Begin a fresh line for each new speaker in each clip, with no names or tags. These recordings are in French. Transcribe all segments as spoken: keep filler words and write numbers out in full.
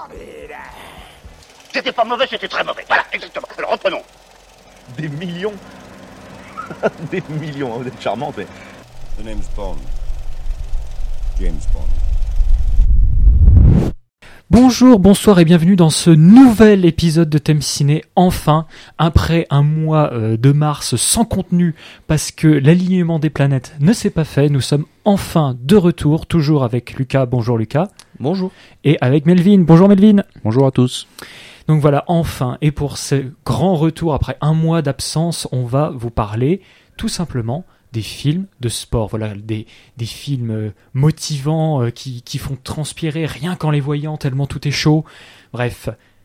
C'était pas mauvais, c'était très mauvais. Voilà, exactement. Alors reprenons.
Des millions. Des millions, vous êtes charmante. Mais...
The name's Bond. James Bond.
Bonjour, bonsoir et bienvenue dans ce nouvel épisode de Thème Ciné. Enfin, après un mois euh, de mars sans contenu parce que l'alignement des planètes ne s'est pas fait, nous sommes enfin de retour, toujours avec Lucas. Bonjour Lucas.
Bonjour.
Et avec Melvin. Bonjour Melvin.
Bonjour à tous.
Donc voilà, enfin, et pour ce grand retour après un mois d'absence, on va vous parler tout simplement des films de sport, voilà, des, des films motivants euh, qui, qui font transpirer rien qu'en les voyant tellement tout est chaud. Bref.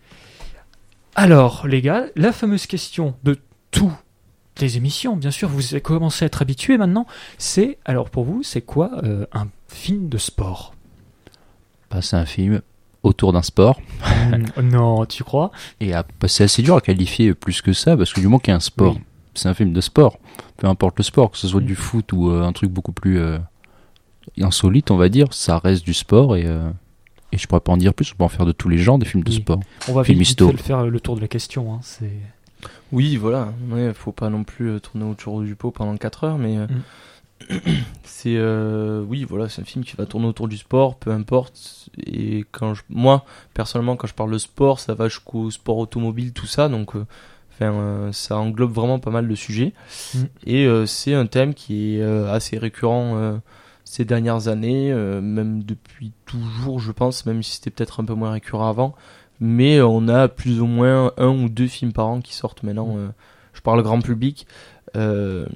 Alors, les gars, la fameuse question de toutes les émissions, bien sûr, vous commencez à être habitués maintenant, c'est, alors pour vous, c'est quoi euh, un film de sport ?
Bah, c'est un film autour d'un sport.
mmh, Non, tu crois ?
Et à, bah, c'est assez dur à qualifier plus que ça, parce que du moment qu'il y a un sport, oui. C'est un film de sport. Peu importe le sport, que ce soit mmh. du foot ou euh, un truc beaucoup plus euh, insolite, on va dire, ça reste du sport et, euh, et je pourrais pas en dire plus, on peut en faire de tous les genres des films de
oui.
sport.
On va vite, vite le faire le tour de la question. Hein, c'est...
Oui, voilà, il faut pas non plus tourner autour du pot pendant quatre heures, mais euh, mmh. c'est, euh, oui, voilà, c'est un film qui va tourner autour du sport, peu importe. Et quand je, moi, personnellement, quand je parle de sport, ça va jusqu'au sport automobile, tout ça, donc... Euh, Enfin, euh, ça englobe vraiment pas mal de sujets mmh. et euh, c'est un thème qui est euh, assez récurrent euh, ces dernières années, euh, même depuis toujours je pense, même si c'était peut-être un peu moins récurrent avant, mais on a plus ou moins un ou deux films par an qui sortent maintenant, euh, je parle grand public, euh,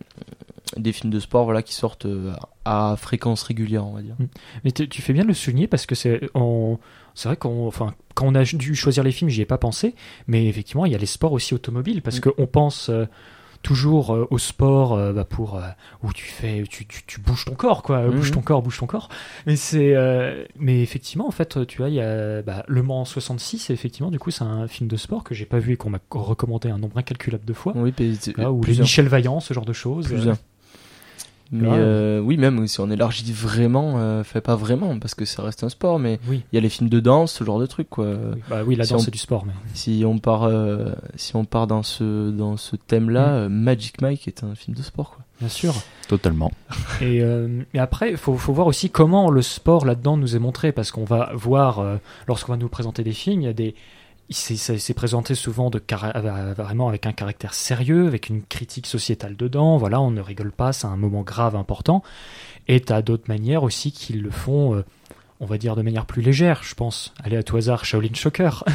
des films de sport voilà, qui sortent euh, à fréquence régulière on va dire.
Mais tu fais bien de le souligner parce que c'est... On... C'est vrai qu'on, enfin, quand on a dû choisir les films, j'y ai pas pensé, mais effectivement, il y a les sports aussi automobiles, parce mmh. qu'on pense euh, toujours euh, au sport euh, bah, pour euh, où tu fais, tu, tu, tu bouges ton corps, quoi, mmh. bouge ton corps, bouge ton corps. Mais c'est, euh, mais effectivement, en fait, tu vois, il y a bah, Le Mans soixante-six, et effectivement, du coup, c'est un film de sport que j'ai pas vu et qu'on m'a recommandé un nombre incalculable de fois.
Oui,
là, ou les Michel Vaillant, ce genre de choses.
Plusieurs. Euh, Mais euh, oui, même si on élargit vraiment, euh, fait pas vraiment, parce que ça reste un sport, mais il oui. y a les films de danse, ce genre de trucs, quoi.
Oui, bah oui la
si
danse
on,
c'est du sport, mais
si on part, euh, si on part dans ce dans ce thème-là, mmh. euh, Magic Mike est un film de sport, quoi.
Bien sûr.
Totalement.
Et, euh, et après, il faut, faut voir aussi comment le sport là-dedans nous est montré, parce qu'on va voir, euh, lorsqu'on va nous présenter des films, il y a des C'est, c'est, c'est présenté souvent de car- vraiment avec un caractère sérieux, avec une critique sociétale dedans. Voilà, on ne rigole pas, c'est un moment grave, important. Et t'as d'autres manières aussi qui le font, euh, on va dire, de manière plus légère, je pense. Allez, à tout hasard, Shaolin Shocker.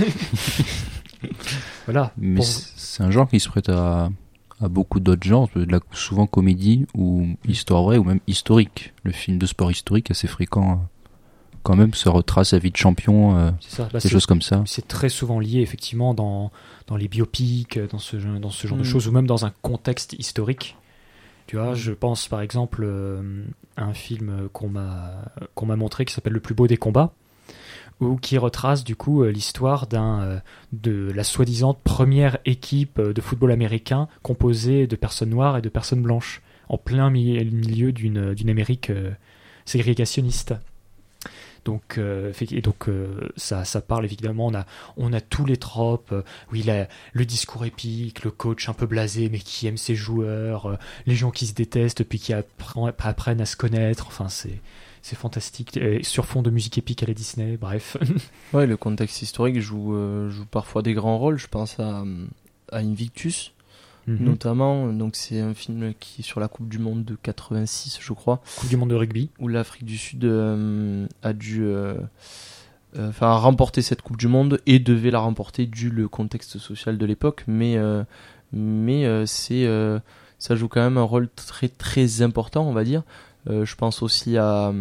Voilà.
Mais
pour...
c'est un genre qui se prête à, à beaucoup d'autres genres, de la, souvent comédie ou histoire vraie ou même historique. Le film de sport historique assez fréquent. Quand même se retrace la vie de champion, euh, c'est ça. Bah, des
c'est,
choses comme ça.
C'est très souvent lié effectivement dans, dans les biopics, dans ce, dans ce genre mmh. de choses, ou même dans un contexte historique. Tu vois, mmh. je pense par exemple euh, à un film qu'on m'a, qu'on m'a montré qui s'appelle Le plus beau des combats, ou qui retrace du coup euh, l'histoire d'un, euh, de la soi-disant première équipe de football américain composée de personnes noires et de personnes blanches, en plein mi- milieu d'une, d'une Amérique euh, ségrégationniste. Donc, euh, et donc euh, ça, ça parle évidemment, on a, on a tous les tropes, euh, oui, la, le discours épique, le coach un peu blasé mais qui aime ses joueurs, euh, les gens qui se détestent puis qui apprennent, apprennent à se connaître, enfin c'est, c'est fantastique, et sur fond de musique épique à la Disney, bref.
Ouais, le contexte historique joue, euh, joue parfois des grands rôles, je pense à, à Invictus. Mmh. Notamment, donc c'est un film qui est sur la Coupe du Monde de quatre-vingt-six, je crois.
Coupe du Monde de rugby.
Où l'Afrique du Sud euh, a dû euh, euh, enfin, remporter cette Coupe du Monde et devait la remporter dû le contexte social de l'époque. Mais, euh, mais euh, c'est, euh, ça joue quand même un rôle très très important, on va dire. Euh, je pense aussi à...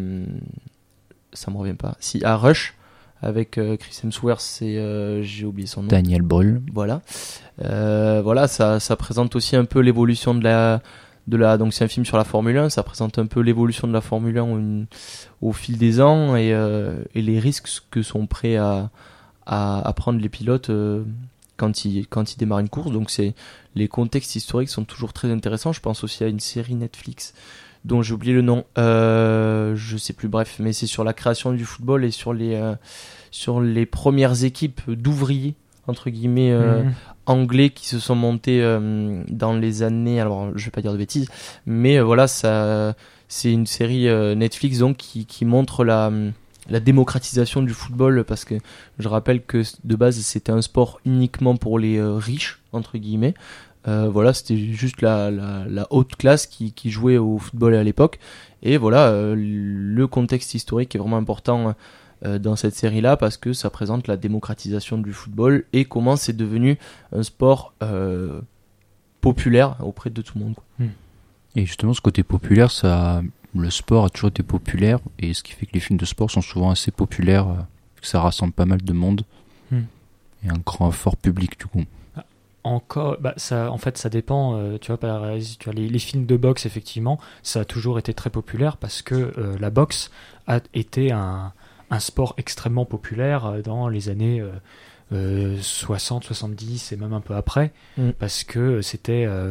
Ça me revient pas. Si, à Rush. Avec euh, Chris Hemsworth et euh, j'ai oublié son nom.
Daniel Brühl.
Voilà, euh, voilà, ça, ça présente aussi un peu l'évolution de la, de la. Donc c'est un film sur la Formule un, ça présente un peu l'évolution de la Formule un au, au fil des ans et, euh, et les risques que sont prêts à, à, à prendre les pilotes euh, quand ils quand ils démarrent une course. Donc c'est les contextes historiques sont toujours très intéressants. Je pense aussi à une série Netflix dont j'ai oublié le nom. Euh, je sais plus, bref, mais c'est sur la création du football et sur les, euh, sur les premières équipes d'ouvriers, entre guillemets, euh,
Mhm.
anglais qui se sont montés euh, dans les années, alors je vais pas dire de bêtises, mais euh, voilà, ça, c'est une série euh, Netflix donc qui, qui montre la, la démocratisation du football, parce que je rappelle que de base c'était un sport uniquement pour les euh, riches, entre guillemets. Euh, voilà, c'était juste la, la, la haute classe qui, qui jouait au football à l'époque. Et voilà, euh, le contexte historique est vraiment important euh, dans cette série-là, parce que ça présente la démocratisation du football et comment c'est devenu un sport euh, populaire auprès de tout le monde, quoi.
Et justement, ce côté populaire, ça, le sport a toujours été populaire, et ce qui fait que les films de sport sont souvent assez populaires, euh, que ça rassemble pas mal de monde,
Hmm.
et un grand fort public du coup.
Encore, bah ça, en fait, ça dépend. euh, tu vois, par, tu vois les, les films de boxe, effectivement, ça a toujours été très populaire parce que euh, la boxe a été un, un sport extrêmement populaire euh, dans les années euh, euh, soixante, soixante-dix et même un peu après,
Mm.
parce que c'était, euh,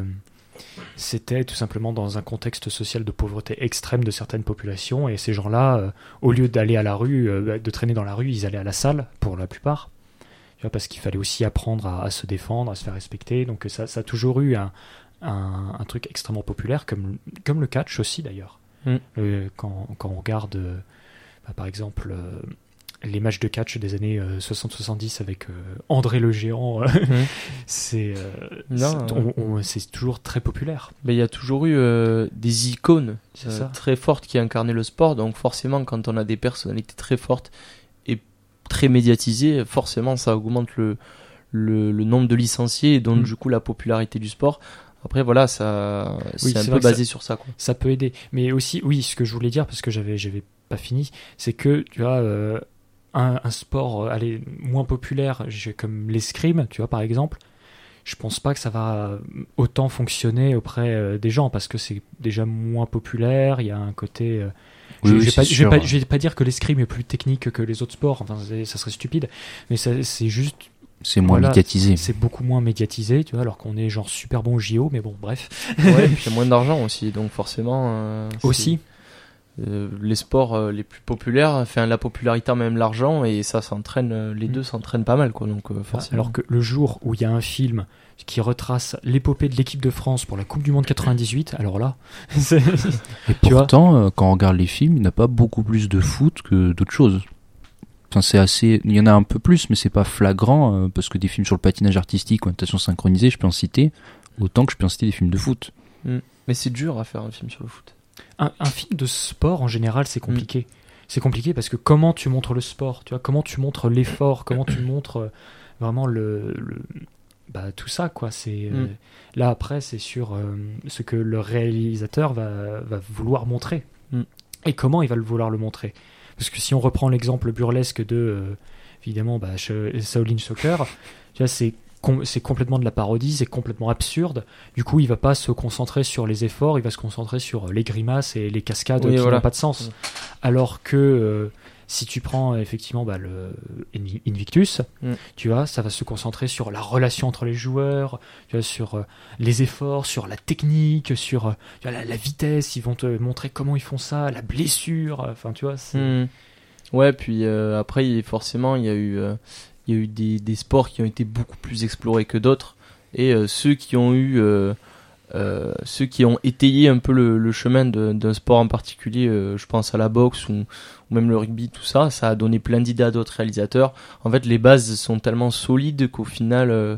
c'était tout simplement dans un contexte social de pauvreté extrême de certaines populations, et ces gens-là, euh, au lieu d'aller à la rue, euh, de traîner dans la rue, ils allaient à la salle pour la plupart. Tu vois, parce qu'il fallait aussi apprendre à, à se défendre, à se faire respecter. Donc ça, ça a toujours eu un, un, un truc extrêmement populaire, comme, comme le catch aussi d'ailleurs.
Mm.
Euh, quand, quand on regarde, euh, bah, par exemple, euh, les matchs de catch des années euh, soixante soixante-dix avec euh, André le Géant, euh,
Mm.
c'est, euh,
Non,
c'est, on- on- c'est toujours très populaire.
Mais il y a toujours eu euh, des icônes
C'est
euh,
ça.
très fortes qui incarnaient le sport, donc forcément quand on a des personnalités très fortes et très médiatisées, forcément ça augmente le, le, le nombre de licenciés et donc
Mm.
du coup la popularité du sport. Après voilà, ça,
Oui,
c'est un
c'est
peu
vrai que
basé sur ça, quoi.
Ça peut aider. Mais aussi, oui, ce que je voulais dire, parce que j'avais, j'avais pas fini, c'est que, tu vois, euh, un, un sport euh, allez, moins populaire, j'ai- comme l'escrime, tu vois, par exemple, je pense pas que ça va autant fonctionner auprès euh, des gens, parce que c'est déjà moins populaire, il y a un côté... euh,
Oui,
je,
oui,
je vais
c'est
pas, je vais
sûr.
pas, je vais pas dire que l'escrime est plus technique que les autres sports, enfin, c'est- ça serait stupide, mais ça- c'est juste,
C'est moins
voilà,
médiatisé.
c'est beaucoup moins médiatisé, tu vois, alors qu'on est genre super bon au J O, mais bon, bref.
Ouais, et puis il y a moins d'argent aussi, donc forcément. euh, c'est-
Aussi,
euh, les sports euh, les plus populaires, enfin la popularité même l'argent, et ça s'entraîne, euh, les
Mm.
deux s'entraînent pas mal, quoi. Donc euh, forcément.
alors que le jour où il y a un film qui retrace l'épopée de l'équipe de France pour la Coupe du Monde quatre-vingt-dix-huit, alors là, c'est-
Et
tu vois.
pourtant, euh, quand on regarde les films, il n'y a pas beaucoup plus de foot que d'autres choses. Enfin, c'est assez. Il y en a un peu plus, mais c'est pas flagrant, euh, parce que des films sur le patinage artistique ou natation synchronisée, je peux en citer autant que je peux en citer des films de foot.
Mais c'est dur à faire un film sur le foot.
un, un film de sport en général, c'est compliqué. C'est compliqué parce que comment tu montres le sport, tu vois, comment tu montres l'effort, comment tu montres euh, vraiment le, le- bah, tout ça, quoi. C'est euh,
Mm.
là après, c'est sur euh, ce que le réalisateur va, va vouloir montrer
Mm.
et comment il va le vouloir le montrer. Parce que si on reprend l'exemple burlesque de euh, évidemment bah, Sh- Shaolin Soccer, tu vois, c'est com- c'est complètement de la parodie, c'est complètement absurde. Du coup, il va pas se concentrer sur les efforts, il va se concentrer sur les grimaces et les cascades
Oui,
qui
voilà.
n'ont pas de sens.
Mm.
Alors que euh, si tu prends euh, effectivement bah, le Invi- Invictus,
Mm.
tu vois, ça va se concentrer sur la relation entre les joueurs, tu vois, sur euh, les efforts, sur la technique, sur euh, tu vois, la, la vitesse. Ils vont te montrer comment ils font ça, la blessure. euh, Enfin, tu vois. c'est-
Hmm. Ouais, puis euh, après, il- forcément, il y a eu, euh, il y a eu des, des sports qui ont été beaucoup plus explorés que d'autres. Et euh, ceux qui ont eu, euh, euh, ceux qui ont étayé un peu le, le chemin de- d'un sport en particulier, euh, je pense à la boxe ou, ou même le rugby, tout ça, ça a donné plein d'idées à d'autres réalisateurs. En fait, les bases sont tellement solides qu'au final, euh,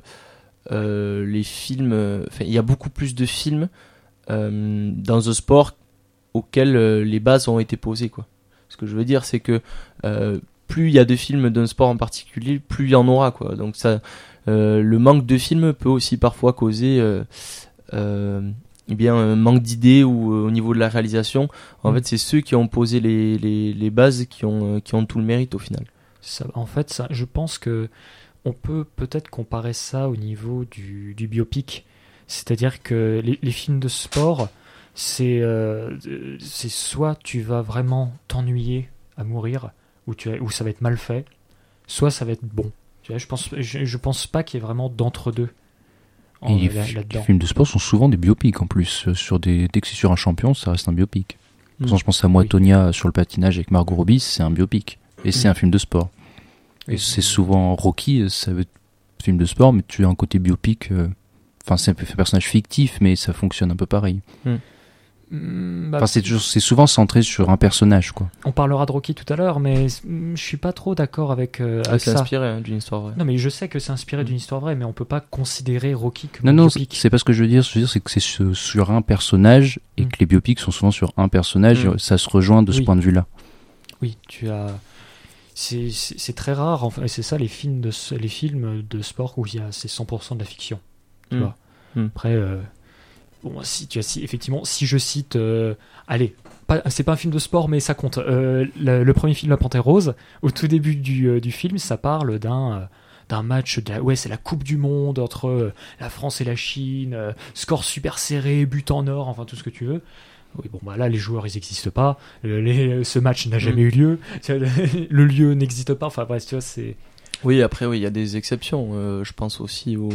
euh, les films, euh, enfin, il y a beaucoup plus de films euh, dans un sport auquel euh, les bases ont été posées, quoi. Ce que je veux dire, c'est que euh, plus il y a de films d'un sport en particulier, plus il y en aura, quoi. Donc ça, euh, le manque de films peut aussi parfois causer euh, euh, eh bien, un manque d'idées ou euh, au niveau de la réalisation. En
Mm.
fait, c'est ceux qui ont posé les, les, les bases qui ont, euh, qui ont tout le mérite au final.
Ça, en fait, ça, je pense que on peut peut-être comparer ça au niveau du, du biopic. C'est-à-dire que les, les films de sport, c'est euh, c'est soit tu vas vraiment t'ennuyer à mourir, ou, tu as- ou ça va être mal fait, soit ça va être bon. Tu vois, je pense, je, je pense pas qu'il y ait vraiment d'entre-deux. en,
Et les,
là,
fi-
là-dedans.
les films de sport sont souvent des biopics en plus. Euh, Sur des, dès que c'est sur un champion, ça reste un biopic. Par
Mm.
exemple, je pense à Moi, Tonya sur le patinage avec Margot Robbie, c'est un biopic. Et c'est
Mm.
un film de sport. Et
Oui.
c'est souvent Rocky, ça veut être film de sport, mais tu as un côté biopic. euh, Enfin, c'est un peu un personnage fictif, mais ça fonctionne un peu pareil.
Mm, bah,
Enfin, c'est toujours, c'est souvent centré sur un personnage, quoi.
on parlera de Rocky tout à l'heure, mais mm, je suis pas trop d'accord avec, euh,
Ah,
avec
c'est
ça.
inspiré hein, d'une histoire vraie.
Non, mais je sais que c'est inspiré
Mm.
d'une histoire vraie, mais on peut pas considérer Rocky comme
Non,
un
non, c'est
biopic.
c'est pas ce que je veux dire. Ce que je veux dire, c'est que c'est sur, sur un personnage et
Mm.
que les biopics sont souvent sur un personnage.
Mm.
et ça se rejoint de ce
Oui.
point de vue-là.
Oui, tu as. C'est, c'est, c'est très rare, enfin, et c'est ça les films de s- les films de sport où il y a c'est cent pour cent de la fiction. Tu
Mm.
vois.
Mm.
Après, euh, bon, si tu as si, effectivement, si je cite, euh, allez, pas, c'est pas un film de sport, mais ça compte. Euh, le, le premier film La Panthère Rose, au tout début du, euh, du film, ça parle d'un euh, d'un match, de la- ouais, c'est la Coupe du Monde entre euh, la France et la Chine, euh, score super serré, but en or, enfin tout ce que tu veux. Oui, bon, bah là, les joueurs, ils n'existent pas. Euh, les- ce match n'a jamais
Mm.
eu lieu. Le lieu n'existe pas. Enfin, bref, tu vois, c'est.
Oui, après, oui, il y a des exceptions. Euh, je pense aussi aux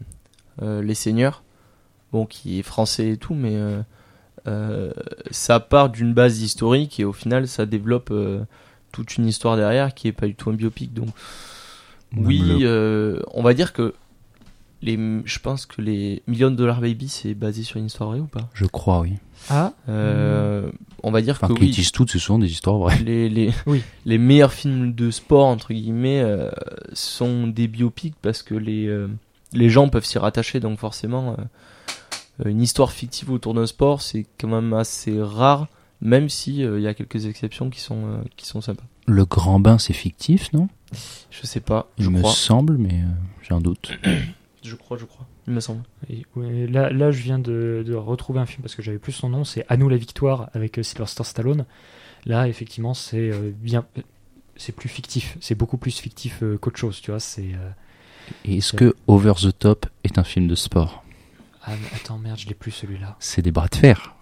euh, Les Seigneurs, bon, qui est français et tout, mais euh, euh, ça part d'une base historique et au final, ça développe euh, toute une histoire derrière qui est pas du tout un biopic. Donc,
Même
oui,
le-
euh, on va dire que les, je pense que les Million Dollar Baby, c'est basé sur une histoire vraie ou pas
Je crois, oui.
Ah,
Euh, On va dire
Enfin,
que
Clint
oui.
Eastwood, c'est souvent des histoires vraies.
Les, les,
Oui.
les meilleurs films de sport, entre guillemets, euh, sont des biopics parce que les, euh, les gens peuvent s'y rattacher. Donc forcément, euh, une histoire fictive autour d'un sport, c'est quand même assez rare, même si euh, il y a quelques exceptions qui sont, euh, qui sont sympas.
Le Grand Bain, c'est fictif, non?
Je sais pas, je
Il me
crois.
semble, mais euh, j'ai un doute.
Je crois, je crois. Il me semble.
et- ouais, là, là, je viens de, de retrouver un film parce que j'avais plus son nom. C'est À nous la victoire avec euh, Sylvester Stallone. Là, effectivement, c'est euh, bien. C'est plus fictif. C'est beaucoup plus fictif euh, qu'autre chose, tu vois. C'est. euh,
Et est-ce que Over the Top est un film de sport?
Ah, mais attends, merde, je l'ai plus celui-là.
C'est des bras de fer.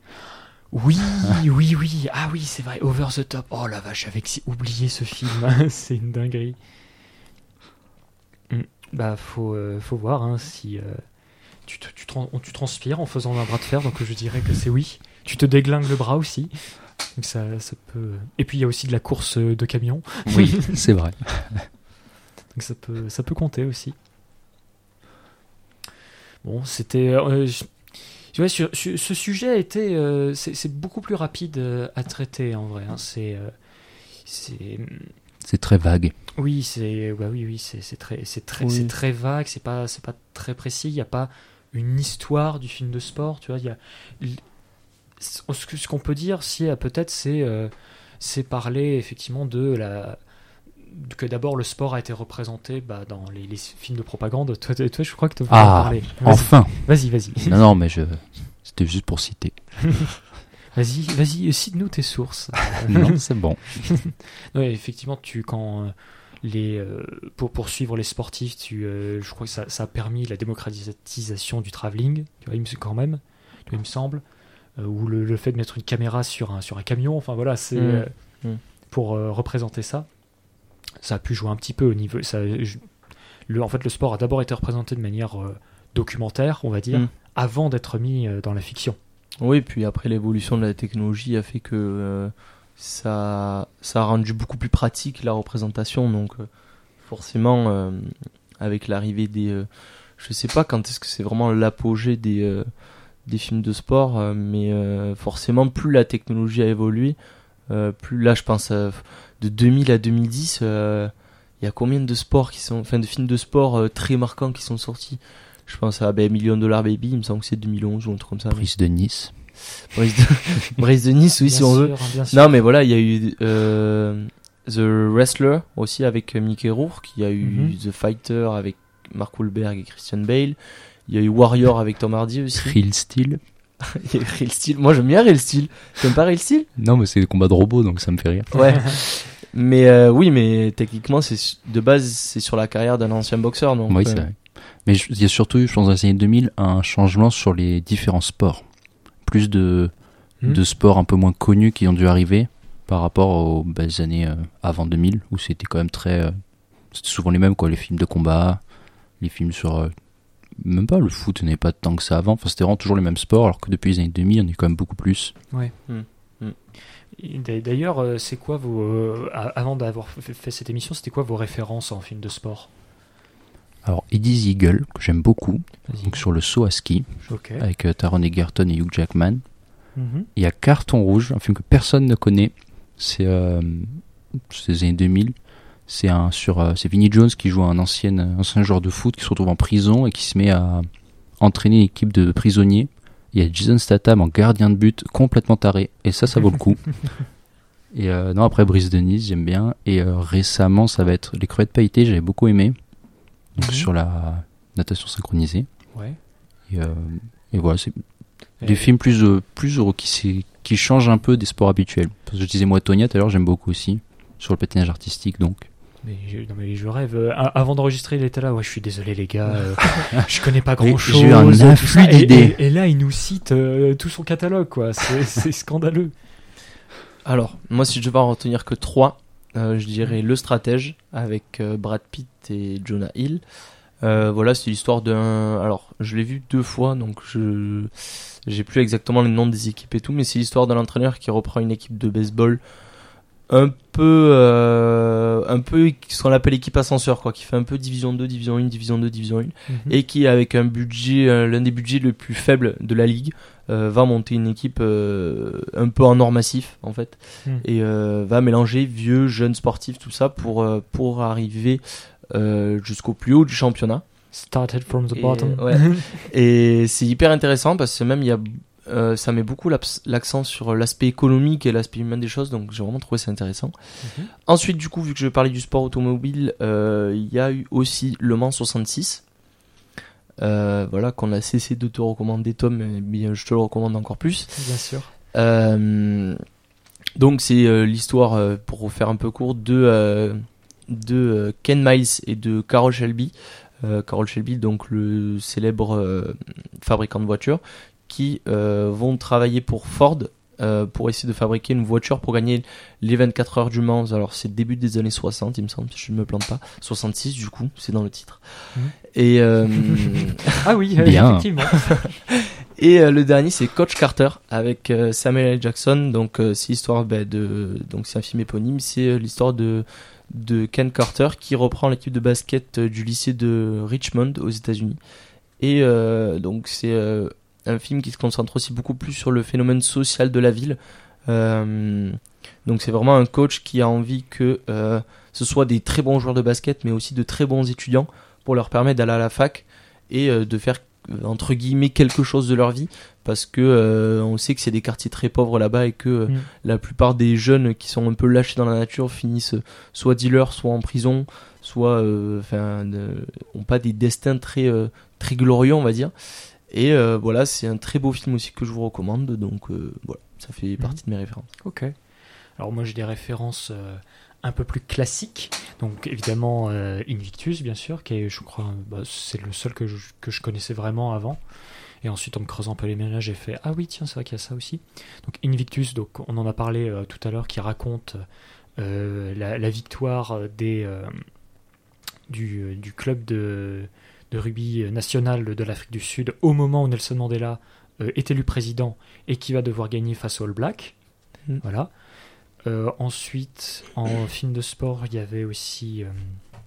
Oui, oui, oui. Ah oui, c'est vrai. Over the Top. Oh la vache, j'avais si- oublié ce film. C'est une dinguerie. Hmm. Bah, faut, euh, faut voir hein, si euh, tu, te- tu, tran- tu transpires en faisant un bras de fer, donc je dirais que c'est oui. Tu te déglingues le bras aussi. Donc ça, ça peut. Et puis il y a aussi de la course euh, de camion.
Oui, c'est vrai.
Donc ça peut, ça peut compter aussi. Bon, c'était. euh, je- tu vois, sur, sur- ce sujet a été. euh, c'est c'est beaucoup plus rapide euh, à traiter en vrai. hein. C'est. euh, c'est.
C'est très vague.
Oui, c'est. Bah oui, oui, c'est c'est très, c'est très,
Oui.
c'est très vague. C'est pas, c'est pas très précis. Il y a pas une histoire du film de sport. Tu vois, il y a. il- Ce que- ce qu'on peut dire, si euh, peut-être, c'est, euh, c'est parler effectivement de la que d'abord le sport a été représenté bah, dans les, les films de propagande. Toi, toi, toi, je crois que tu veux en
Ah,
parler. Vas-y,
enfin.
vas-y, vas-y,
Non, non, mais je... c'était juste pour citer.
vas-y, vas-y, cite-nous tes sources.
Non, c'est bon.
Ouais, effectivement, tu quand euh, les euh, pour poursuivre les sportifs, tu, euh, je crois que ça, ça a permis la démocratisation du travelling. Tu vois, il me quand même, tu vois, il me semble, euh, ou le, le fait de mettre une caméra sur un sur un camion. Enfin voilà, c'est
Mmh.
euh,
Mmh.
pour euh, représenter ça. Ça a pu jouer un petit peu au niveau. Ça, je- le, en fait, le sport a d'abord été représenté de manière euh, documentaire, on va dire,
Mm.
avant d'être mis euh, dans la fiction.
Oui, puis après l'évolution de la technologie a fait que euh, ça, ça a rendu beaucoup plus pratique la représentation. Donc euh, forcément, euh, avec l'arrivée des... euh, je sais pas quand est-ce que c'est vraiment l'apogée des, euh, des films de sport, euh, mais euh, forcément, plus la technologie a évolué, euh, plus là, je pense, euh, de deux mille à deux mille dix, euh, il y a combien de sports qui sont... Enfin, de films de sport euh, très marquants qui sont sortis. Je pense à ben, Million Dollar Baby, il me semble que c'est deux mille onze ou un truc comme ça.
Prise de Nice.
Brise de, Brise de Nice, oui,
Bien
si on veut.
sûr, hein, bien sûr.
Non, mais voilà, il y a eu euh, The Wrestler aussi avec euh, Mickey Rourke. Il y a eu
Mhm.
The Fighter avec Mark Wahlberg et Christian Bale. Il y a eu Warrior avec Tom Hardy aussi.
Real Steel.
Il y a eu Real Steel. Moi, j'aime bien Real Steel. T'aimes pas Real Steel?
Non, mais c'est des combats de robots, donc ça me fait rire.
Ouais. Mais euh, oui, mais techniquement, c'est su- de base, c'est sur la carrière d'un ancien boxeur. Donc,
Oui,
euh,
c'est vrai. Mais je- il y a surtout, je pense, dans les années deux mille, un changement sur les différents sports. Plus de,
Hmm.
de sports un peu moins connus qui ont dû arriver par rapport aux bah, les années euh, avant deux mille, où c'était quand même très... euh, c'était souvent les mêmes, quoi. Les films de combat, les films sur... euh, même pas, le foot n'est pas tant que ça avant. Enfin, c'était vraiment toujours les mêmes sports, alors que depuis les années deux mille, on est quand même beaucoup plus.
Ouais.
Mm. Mm.
Et d'ailleurs, euh, c'est quoi vos. Euh, avant d'avoir fait, fait cette émission, c'était quoi vos références en film de sport?
Alors, Eddie's Eagle, que j'aime beaucoup,
Vas-y.
donc sur le saut à ski,
Ok.
avec euh, Taron Egerton et Hugh Jackman.
Mhm.
Il y a Carton Rouge, un film que personne ne connaît. C'est, euh, c'est les années deux mille. C'est, un, sur, euh, c'est Vinnie Jones qui joue un ancien, ancien joueur de foot qui se retrouve en prison et qui se met à entraîner une équipe de prisonniers. Il y a Jason Statham en gardien de but complètement taré. Et ça, ça vaut le coup. Et euh, non, après Brice de Nice, j'aime bien. Et euh, récemment, ça va être Les Crevettes Pailletées, j'avais beaucoup aimé. Donc
Mhm.
sur la natation synchronisée.
Ouais.
Et, euh, et voilà, c'est
Et-
des films plus, euh, plus euh, qui, s'est- qui changent un peu des sports habituels. Parce que je disais moi, Tonya, tout à l'heure, j'aime beaucoup aussi. Sur le patinage artistique, donc.
Mais je, non mais je rêve. Euh, avant d'enregistrer, il était là. Ouais, je suis désolé les gars. euh, je connais pas
Oui,
grand chose.
j'ai eu un afflux
et,
d'idées.
et, et là, il nous cite euh, tout son catalogue, quoi. C'est, c'est scandaleux.
Alors, moi, si je devais en retenir que trois, euh, je dirais Le Stratège avec euh, Brad Pitt et Jonah Hill. Euh, voilà, c'est l'histoire d'un. Alors, je l'ai vu deux fois, donc je j'ai plus exactement les noms des équipes et tout, mais c'est l'histoire d'un entraîneur qui reprend une équipe de baseball un peu, euh, un peu ce qu'on appelle équipe ascenseur, quoi, qui fait un peu division deux, division un, division deux, division un,
Mhm.
et qui, avec un budget, euh, l'un des budgets les plus faibles de la ligue, euh, va monter une équipe euh, un peu en or massif, en fait,
Mm.
et euh, va mélanger vieux, jeunes sportifs, tout ça, pour, euh, pour arriver euh, jusqu'au plus haut du championnat.
Started from the
Et,
bottom.
ouais. Et c'est hyper intéressant parce que même il y a, euh, ça met beaucoup l'aps- l'accent sur l'aspect économique et l'aspect humain des choses, donc j'ai vraiment trouvé ça intéressant.
Mhm.
Ensuite, du coup, vu que je parlais du sport automobile, euh, il y a eu aussi Le Mans soixante-six. Euh, voilà, qu'on a cessé de te recommander, Tom, mais bien, je te le recommande encore plus.
Bien sûr.
Euh, donc c'est euh, l'histoire, euh, pour faire un peu court, de, euh, de euh, Ken Miles et de Carroll Shelby. Euh, Carroll Shelby, donc le célèbre euh, fabricant de voitures, qui euh, vont travailler pour Ford euh, pour essayer de fabriquer une voiture pour gagner les vingt-quatre heures du Mans. Alors c'est le début des années soixante, il me semble, si je ne me plante pas. soixante-six du coup, c'est dans le titre.
Mhm.
Et euh,
Ah oui, euh,
Bien.
effectivement.
Et euh, le dernier, c'est Coach Carter avec euh, Samuel L. Jackson. Donc euh, c'est l'histoire bah, de, donc c'est un film éponyme. C'est euh, l'histoire de de Ken Carter qui reprend l'équipe de basket euh, du lycée de Richmond aux États-Unis. Et euh, donc c'est euh, un film qui se concentre aussi beaucoup plus sur le phénomène social de la ville. Euh, donc c'est vraiment un coach qui a envie que euh, ce soit des très bons joueurs de basket, mais aussi de très bons étudiants pour leur permettre d'aller à la fac et euh, de faire entre guillemets quelque chose de leur vie, parce que euh, on sait que c'est des quartiers très pauvres là-bas et que euh,
Mm.
la plupart des jeunes qui sont un peu lâchés dans la nature finissent soit dealers, soit en prison, soit euh, enfin ne- ont pas des destins très euh, très glorieux, on va dire. Et euh, voilà, c'est un très beau film aussi que je vous recommande, donc euh, voilà, ça fait partie de mes références.
Ok. Alors moi j'ai des références euh, un peu plus classiques. Donc évidemment euh, Invictus bien sûr, qui est je crois bah, c'est le seul que je, que je connaissais vraiment avant. Et ensuite en me creusant un peu les ménages j'ai fait ah oui tiens c'est vrai qu'il y a ça aussi. Donc Invictus, donc on en a parlé euh, tout à l'heure, qui raconte euh, la, la victoire des euh, du, du club de, de rugby national de l'Afrique du Sud au moment où Nelson Mandela euh, est élu président et qui va devoir gagner face aux All Blacks.
Mm.
Voilà. Euh, ensuite, en film de sport, il y avait aussi. Euh,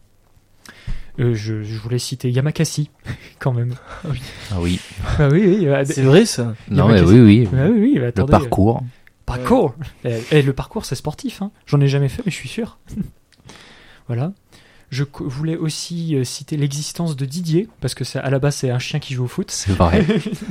euh, je, je voulais citer Yamakasi, quand même.
Ah oui.
Ah oui, oui. euh,
C'est vrai ça.
Non, mais
Yamakasi.
oui, oui.
Ah oui, oui, mais
Le
attendez,
parcours.
euh, parcours. Eh, eh, le parcours, c'est sportif. Hein. J'en ai jamais fait, mais je suis sûr. Voilà. Je co- voulais aussi euh, citer l'existence de Didier, parce que c'est, à la base, c'est un chien qui joue au foot.
C'est vrai.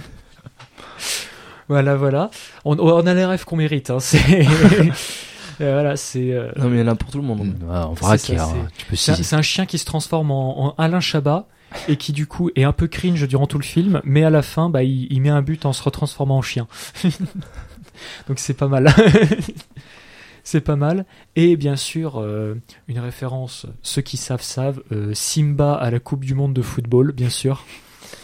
Voilà, voilà. On, on a les rêves qu'on mérite. Hein. C'est. Euh, voilà, c'est. euh,
Non mais il y en a pour tout le monde.
Ah, en vrac,
C'est ça,
alors,
c'est-
tu peux
C'est un,
citer.
c'est un chien qui se transforme en, en Alain Chabat et qui du coup est un peu cringe durant tout le film, mais à la fin, bah, il, il met un but en se retransformant en chien. Donc c'est pas mal. C'est pas mal. Et bien sûr, euh, une référence, ceux qui savent savent, euh, Simba à la Coupe du Monde de football, bien sûr.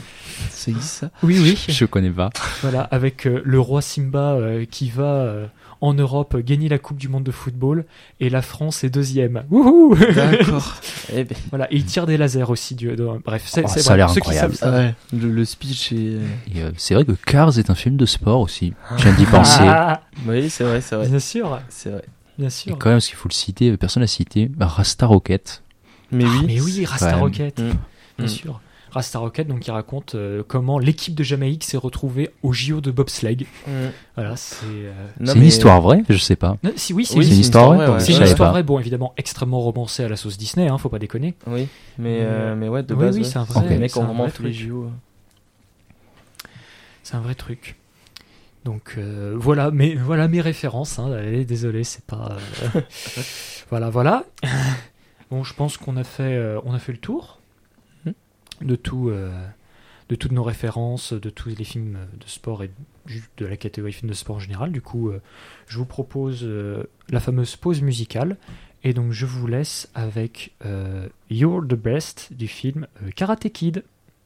C'est ça.
Oui, oui.
Je connais pas.
Voilà, avec euh, le roi Simba euh, qui va euh, en Europe gagner la Coupe du Monde de football et la France est deuxième. Wouhou.
D'accord. Eh ben.
Voilà, et il tire des lasers aussi. Du, de, bref, c'est,
Oh,
c'est
ça a
vrai,
l'air
ceux qui
incroyable.
savent ça.
Ouais, le, le speech est.
Et, euh, c'est vrai que Cars est un film de sport aussi. Je viens d'y penser.
Ah,
Oui, c'est vrai, c'est vrai.
bien sûr,
C'est vrai.
bien
Et
sûr.
quand même, ce qu'il faut le citer, personne n'a cité, bah, Rasta Rocket.
Mais
Ah,
oui.
mais oui, Rasta
même.
Rocket,
Mm.
bien
Mm.
sûr. Rasta Rocket, donc, qui raconte euh, comment l'équipe de Jamaïque s'est retrouvée au J O de bobsleigh.
Mm.
Voilà, c'est. euh,
Non,
C'est une
mais-
histoire vraie, je sais pas.
non, si, oui, c'est
Oui,
une,
c'est une histoire vraie,
ouais,
c'est
je
une
savais
histoire
pas.
vraie, bon, évidemment, extrêmement romancée à la sauce Disney, hein, faut pas déconner.
Oui, mais, euh, mais ouais, de
Oui,
base,
oui,
ouais.
c'est un vrai-
Les mecs
c'est
ont
un
vraiment
vrai
fait les
truc.
J O.
C'est un vrai truc. Donc euh, voilà, mes, voilà mes références. Hein. Allez, désolé, c'est pas. euh, voilà, voilà. Bon, je pense qu'on a fait, euh, on a fait le tour de tout, euh, de toutes nos références, de tous les films de sport et juste de la catégorie film de sport en général. Du coup, euh, je vous propose euh, la fameuse pause musicale. Et donc, je vous laisse avec euh, You're the Best du film euh, Karate Kid.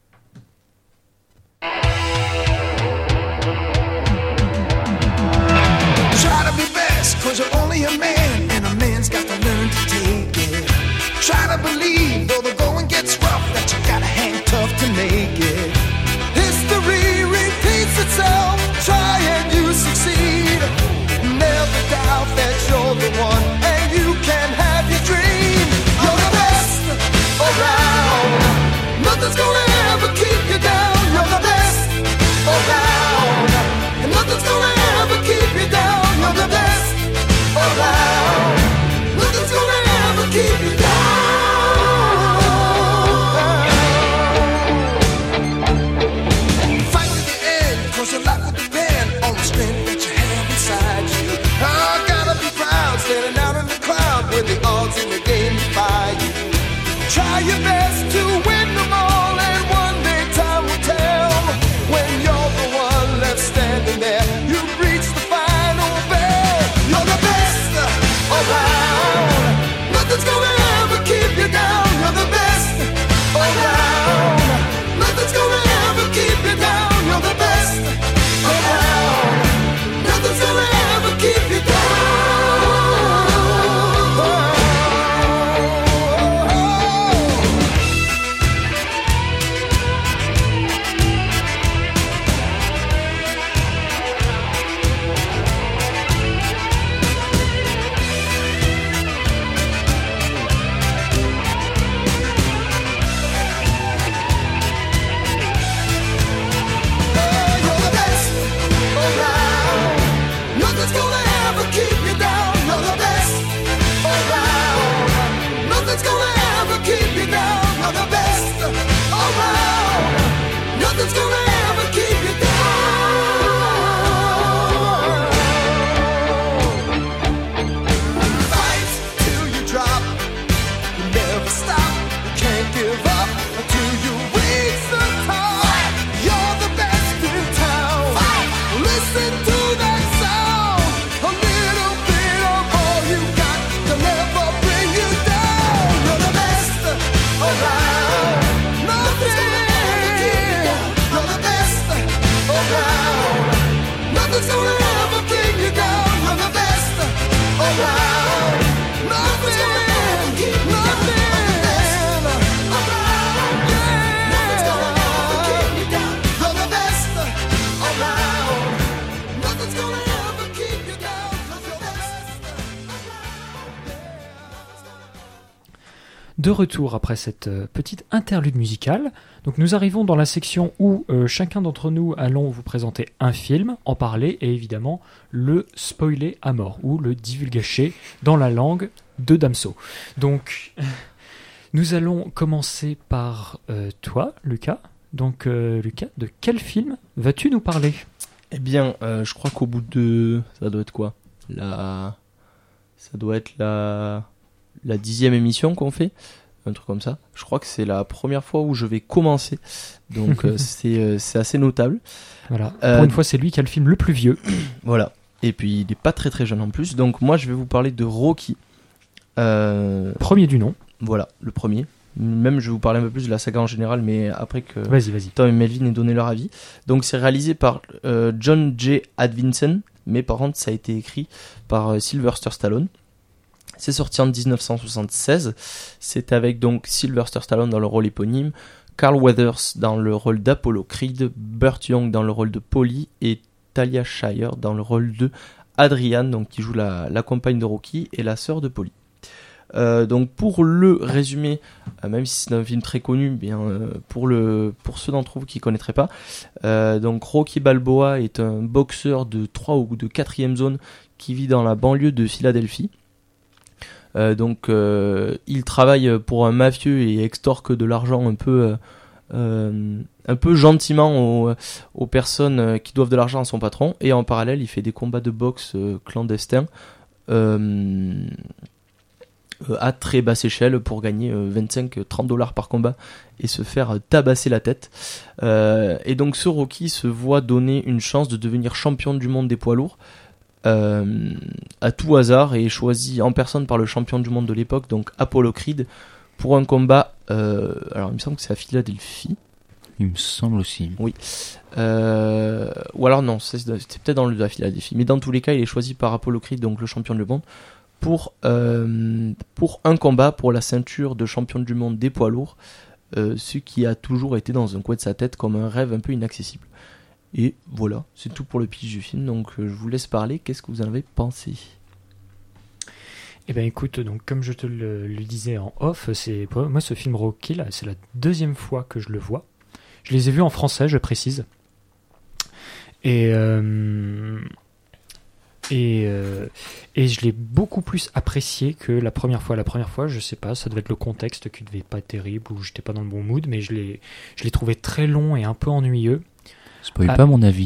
Try to be best, cause you're only a man, and a man's got to learn to take it. Try to believe, though the going gets rough, that you gotta hang tough to make it. History repeats itself, try and you succeed. Never doubt that you're the one, and you can have your dream. You're the best around, nothing's gonna ever keep you down. You're the best around, and nothing's gonna ever keep you down. You're the best around, nothing's gonna ever keep you down. Fight to the end, cause your life will depend on the strength that you have inside you. I gotta be proud, standing out in the crowd when the odds in the game defy you. Try your best to win them all, and one day time will tell. When you're the one left standing there, you've reached the final bell. You're the best around, nothing's gonna ever keep you down. You're the best around, nothing's gonna ever keep you down. You're the best around, nothing's gonna ever keep you down. You're the best around, nothing's gonna ever keep you down. You're the best around, nothing's gonna ever keep you down. You're the best around, nothing's gonna ever keep you down. Fight till you drop, you never stop, you can't give up until you reach the top. You're the best in town. Listen to that sound. A little bit of all you got to never bring you down. You're the best around. Nothing. You're the best around. Nothing's gonna ever keep you down. You're the best around. Nothing. Nothing. Nothing's gonna ever keep you down. You're the best around. Nothing's gonna ever keep you down. You're the best.
De retour après cette euh, petite interlude musicale, donc nous arrivons dans la section où euh, chacun d'entre nous allons vous présenter un film, en parler et évidemment le spoiler à mort ou le divulgacher dans la langue de Damso. Donc nous allons commencer par euh, toi, Lucas. Donc euh, Lucas, de quel film vas-tu nous parler ?
Eh bien, euh, je crois qu'au bout de... Ça doit être quoi la... Ça doit être la... la dixième émission qu'on fait. Un truc comme ça. Je crois que c'est la première fois où je vais commencer. Donc euh, c'est, euh, c'est assez notable.
Voilà.
Euh,
Pour une fois, c'est lui qui a le film le plus vieux.
Voilà. Et puis il n'est pas très très jeune en plus. Donc moi je vais vous parler de Rocky. Euh,
Premier du nom.
voilà, le premier. Même je vais vous parler un peu plus de la saga en général, mais après que
Vas-y, vas-y.
Tom et Melvin aient donné leur avis. Donc c'est réalisé par euh, John J. Advinson, mais par contre ça a été écrit par euh, Sylvester Stallone. C'est sorti en dix-neuf cent soixante-seize. C'est avec donc Sylvester Stallone dans le rôle éponyme, Carl Weathers dans le rôle d'Apollo Creed, Burt Young dans le rôle de Paulie et Talia Shire dans le rôle de Adrian, donc qui joue la, la compagne de Rocky et la sœur de Paulie. Euh, donc pour le résumé, euh, même si c'est un film très connu, bien euh, pour le pour ceux d'entre vous qui ne connaîtraient pas, euh, donc Rocky Balboa est un boxeur de trois ou de quatrième zone qui vit dans la banlieue de Philadelphie. Euh, donc euh, il travaille pour un mafieux et extorque de l'argent un peu euh, euh, un peu gentiment aux, aux personnes qui doivent de l'argent à son patron, et en parallèle il fait des combats de boxe euh, clandestins euh, à très basse échelle pour gagner vingt-cinq à trente dollars par combat et se faire tabasser la tête. Euh, et donc ce Rocky se voit donner une chance de devenir champion du monde des poids lourds euh, à tout hasard, et est choisi en personne par le champion du monde de l'époque, donc Apollo Creed, pour un combat, euh, alors il me semble que c'est à Philadelphie.
Il me semble aussi.
Oui. Euh, ou alors non, c'est, c'était peut-être dans le de la Philadelphie. Mais dans tous les cas, il est choisi par Apollo Creed, donc le champion du monde, pour, euh, pour un combat pour la ceinture de champion du monde des poids lourds, euh, ce qui a toujours été dans un coin de sa tête comme un rêve un peu inaccessible. Et voilà, c'est tout pour le pitch du film, donc euh, je vous laisse parler. Qu'est-ce que vous en avez pensé ?
Eh ben écoute, donc comme je te le, le disais en off, c'est moi ce film Rocky là, c'est la deuxième fois que je le vois. Je les ai vus en français, je précise. Et euh, et euh, et je l'ai beaucoup plus apprécié que la première fois. La première fois, je sais pas, ça devait être le contexte qui devait pas être terrible ou j'étais pas dans le bon mood, mais je l'ai je l'ai trouvé très long et un peu ennuyeux.
Spoil
Ah.
pas mon avis.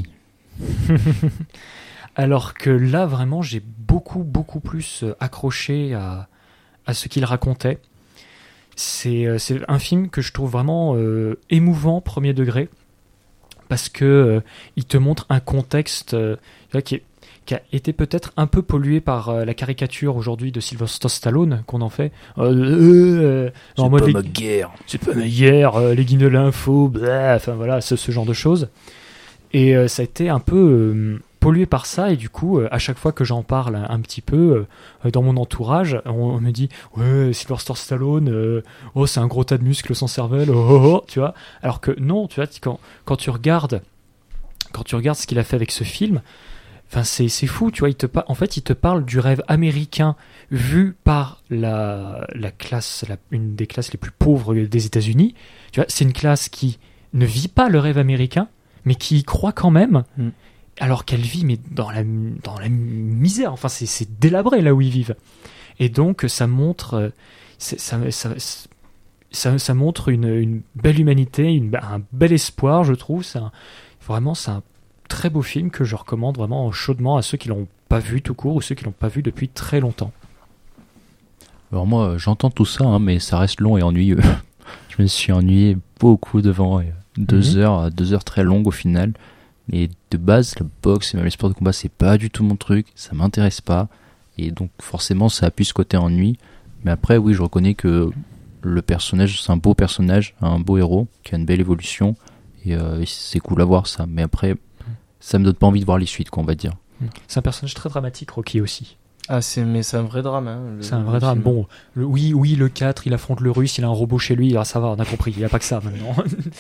Alors que là, vraiment, j'ai beaucoup, beaucoup plus accroché à, à ce qu'il racontait. C'est, euh, c'est un film que je trouve vraiment euh, émouvant, premier degré, parce que euh, il te montre un contexte euh, qui, est, qui a été peut-être un peu pollué par euh, la caricature aujourd'hui de Sylvester Stallone qu'on en fait. Euh, euh, en mode les-
guerre.
c'est pas ma guerre, euh, les guignes de l'info, blah, enfin voilà, ce, ce genre de choses. Et euh, ça a été un peu euh, pollué par ça, et du coup, euh, à chaque fois que j'en parle un, un petit peu euh, dans mon entourage, on, on me dit ouais, Sylvester Stallone, euh, oh c'est un gros tas de muscles sans cervelle, oh, oh, oh, tu vois. Alors que non, tu vois, quand, quand tu regardes, quand tu regardes ce qu'il a fait avec ce film, enfin c'est c'est fou, tu vois. Il te pa- en fait, il te parle du rêve américain vu par la la classe, la, une des classes les plus pauvres des États-Unis. Tu vois, c'est une classe qui ne vit pas le rêve américain, mais qui y croit quand même,
Mm.
alors qu'elle vit mais dans la dans la misère. Enfin, c'est c'est délabré là où ils vivent. Et donc ça montre euh, c'est- ça ça, ça ça montre une, une belle humanité, une, un bel espoir, je trouve. C'est un- vraiment c'est un très beau film que je recommande vraiment chaudement à ceux qui l'ont pas vu tout court ou ceux qui l'ont pas vu depuis très longtemps.
Alors moi, euh, j'entends tout ça, hein, mais ça reste long et ennuyeux. Je me suis ennuyé beaucoup devant euh, deux
Mhm.
heures, euh, deux heures très longues au final. Et de base, la boxe et même les sports de combat, c'est pas du tout mon truc, ça m'intéresse pas. Et donc forcément, ça appuie ce côté ennui. Mais après, oui, je reconnais que le personnage, c'est un beau personnage, un beau héros, qui a une belle évolution. Et euh, c'est cool à voir ça. Mais après, ça me donne pas envie de voir les suites, quoi, on va dire.
C'est un personnage très dramatique, Rocky aussi.
Ah, c'est, mais c'est un vrai drame. Hein, le-
C'est un vrai
le
drame.
film.
Bon, le, oui, oui, le quatre, il affronte le russe, il a un robot chez lui, ah, ça va, on a compris, il n'y a pas que ça maintenant.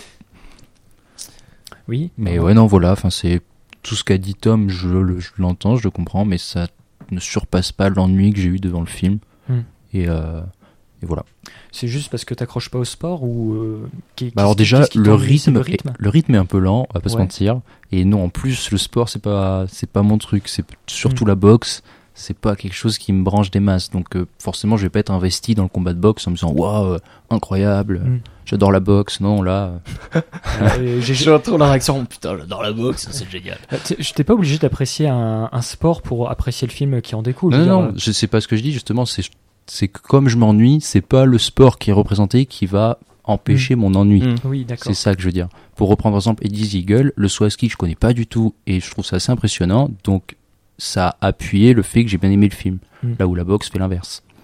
Oui.
Mais
pardon.
ouais, non, voilà, enfin, c'est tout ce qu'a dit Tom, je, le- je l'entends, je le comprends, mais ça ne surpasse pas l'ennui que j'ai eu devant le film.
Hmm.
Et, euh, et voilà.
C'est juste parce que t'accroches pas au sport ou. Euh, qu'est-
Bah alors
qu'est-ce-
déjà,
qu'est-ce qui
le
t'ennuie, c'est
rythme,
le
est,
rythme.
le rythme est un peu lent, on va pas se
Ouais.
mentir. Et non, en plus, le sport, c'est pas, c'est pas mon truc. C'est surtout
Hmm.
la boxe. C'est pas quelque chose qui me branche des masses. Donc euh, forcément, je vais pas être investi dans le combat de boxe en me disant waouh, euh, incroyable,
Hmm.
j'adore la boxe. Non, là,
Euh, j'ai-
Je retrouve la réaction. Putain, j'adore la boxe, c'est génial.
Euh, t'es- Je t'ai pas obligé d'apprécier un, un sport pour apprécier le film qui en découle.
non,
Je veux
non,
dire,
non, je sais pas ce que je dis justement. C'est, c'est que comme je m'ennuie, c'est pas le sport qui est représenté qui va empêcher mon ennui.
Mm.
euh, Oui, d'accord.
C'est ça que je veux dire. Pour reprendre par exemple Eddie Ziegel, le saut à ski je connais pas du tout et je trouve ça assez impressionnant, donc ça a appuyé le fait que j'ai bien aimé le film,
Mm.
là où la boxe fait l'inverse.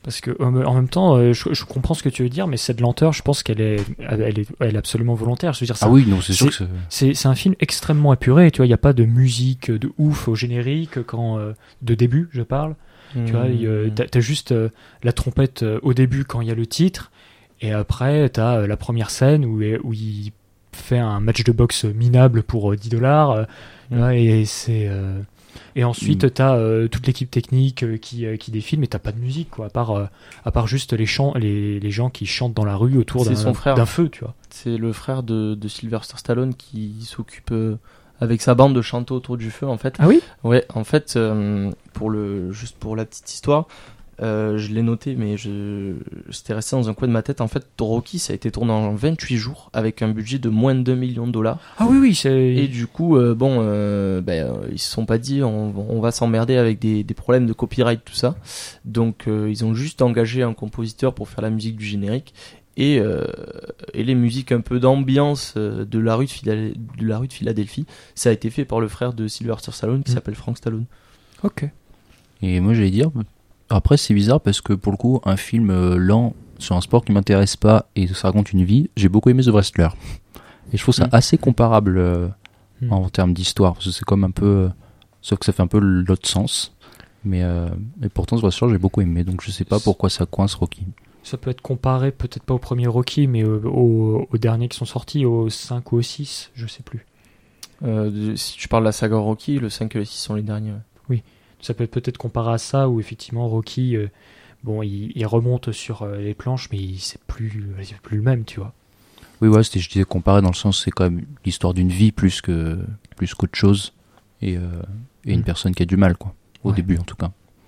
Parce que en même temps, euh, je, je comprends ce que tu veux dire, mais cette lenteur, je pense qu'elle est, elle est, elle est absolument volontaire. Je veux dire, ça,
ah oui, non, c'est sûr que c'est...
c'est, c'est un film extrêmement épuré. Tu vois, il n'y a pas de musique de ouf au générique quand euh, de début, je parle. Mmh. Tu vois, euh, t'as, t'as juste euh, la trompette euh, au début quand il y a le titre, et après t'as euh, la première scène où, où il fait un match de boxe minable pour euh, dix dollars. Euh, mmh. Et c'est euh, Et ensuite, mmh. t'as euh, toute l'équipe technique euh, qui, euh, qui défile, mais t'as pas de musique, quoi, à part, euh, à part juste les, chants, les, les gens qui chantent dans la rue autour d'un,
son frère.
d'un feu, tu vois.
C'est le frère de, de Sylvester Stallone qui s'occupe euh, avec sa bande de chanter autour du feu, en fait.
Ah oui ?
Ouais, en fait, euh, pour le, juste pour la petite histoire, euh, je l'ai noté, mais je, c'était resté dans un coin de ma tête. En fait, Rocky, ça a été tourné en vingt-huit jours avec un budget de moins de deux millions de dollars.
Ah oui, oui, c'est...
Et du coup, euh, bon, euh, ben, euh, ils se sont pas dit on, on va s'emmerder avec des, des problèmes de copyright, tout ça. Donc, euh, ils ont juste engagé un compositeur pour faire la musique du générique. Et, euh, et les musiques un peu d'ambiance euh, de, la rue de, Phila- de la rue de Philadelphie, ça a été fait par le frère de Sylvester Stallone qui mmh. s'appelle Frank Stallone.
Ok.
Et moi, j'allais dire... Après, c'est bizarre parce que pour le coup, un film euh, lent sur un sport qui m'intéresse pas et ça raconte une vie, j'ai beaucoup aimé The Wrestler. Et je trouve ça mmh. assez comparable euh, mmh. en termes d'histoire, parce que c'est comme un peu. Euh, sauf que ça fait un peu l'autre sens. Mais, euh, mais pourtant, The Wrestler, j'ai beaucoup aimé, donc je sais pas pourquoi ça coince Rocky.
Ça peut être comparé, peut-être pas au premier Rocky, mais aux au, au derniers qui sont sortis, au cinq ou au six, je sais plus.
Euh, si tu parles de la saga Rocky, le cinq et le six sont les derniers. Ouais.
Oui. Ça peut être peut-être comparé à ça, où effectivement Rocky, euh, bon, il, il remonte sur euh, les planches, mais il, c'est plus, c'est plus le même, tu vois.
Oui, ouais, c'était, je disais comparé dans le sens, c'est quand même l'histoire d'une vie plus que plus qu'autre chose, et, euh, et une mmh. personne qui a du mal, quoi, au ouais. début en tout cas.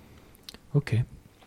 Ok.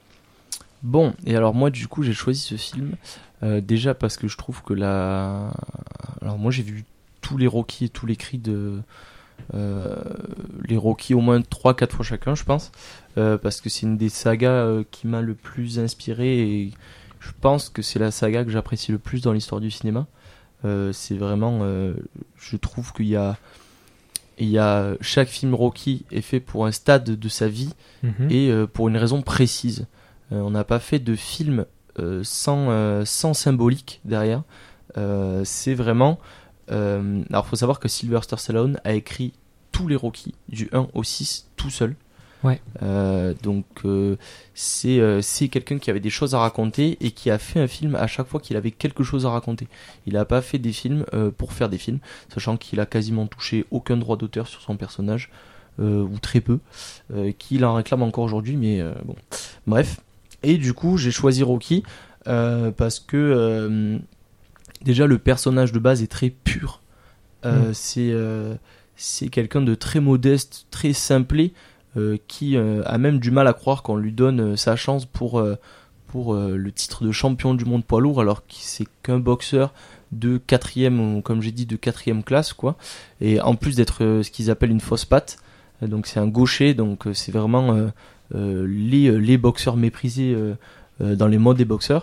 Bon, et alors moi du coup j'ai choisi ce film euh, déjà parce que je trouve que la, alors moi j'ai vu tous les Rocky et tous les cris de Euh, les Rocky au moins trois quatre fois chacun, je pense, euh, parce que c'est une des sagas euh, qui m'a le plus inspiré et je pense que c'est la saga que j'apprécie le plus dans l'histoire du cinéma. Euh, c'est vraiment, euh, je trouve qu'il y a, il y a chaque film Rocky est fait pour un stade de sa vie mm-hmm. et euh, pour une raison précise. Euh, on n'a pas fait de film euh, sans, euh, sans symbolique derrière. Euh, c'est vraiment Euh, alors il faut savoir que Sylvester Stallone a écrit tous les Rocky du un au six tout seul.
Ouais.
Euh, donc euh, c'est, euh, c'est quelqu'un qui avait des choses à raconter et qui a fait un film à chaque fois qu'il avait quelque chose à raconter. Il n'a pas fait des films euh, pour faire des films, sachant qu'il a quasiment touché aucun droit d'auteur sur son personnage, euh, ou très peu, euh, qu'il en réclame encore aujourd'hui, mais euh, bon. Bref. Et du coup j'ai choisi Rocky euh, parce que euh, déjà, le personnage de base est très pur. Euh, mmh. c'est, euh, c'est quelqu'un de très modeste, très simplé, euh, qui euh, a même du mal à croire qu'on lui donne euh, sa chance pour, euh, pour euh, le titre de champion du monde poids lourd, alors que c'est qu'un boxeur de quatrième, ou comme j'ai dit, de quatrième classe, quoi. Et en plus d'être euh, ce qu'ils appellent une fausse patte, euh, donc c'est un gaucher, donc euh, c'est vraiment euh, euh, les, les boxeurs méprisés euh, euh, dans les modes des boxeurs.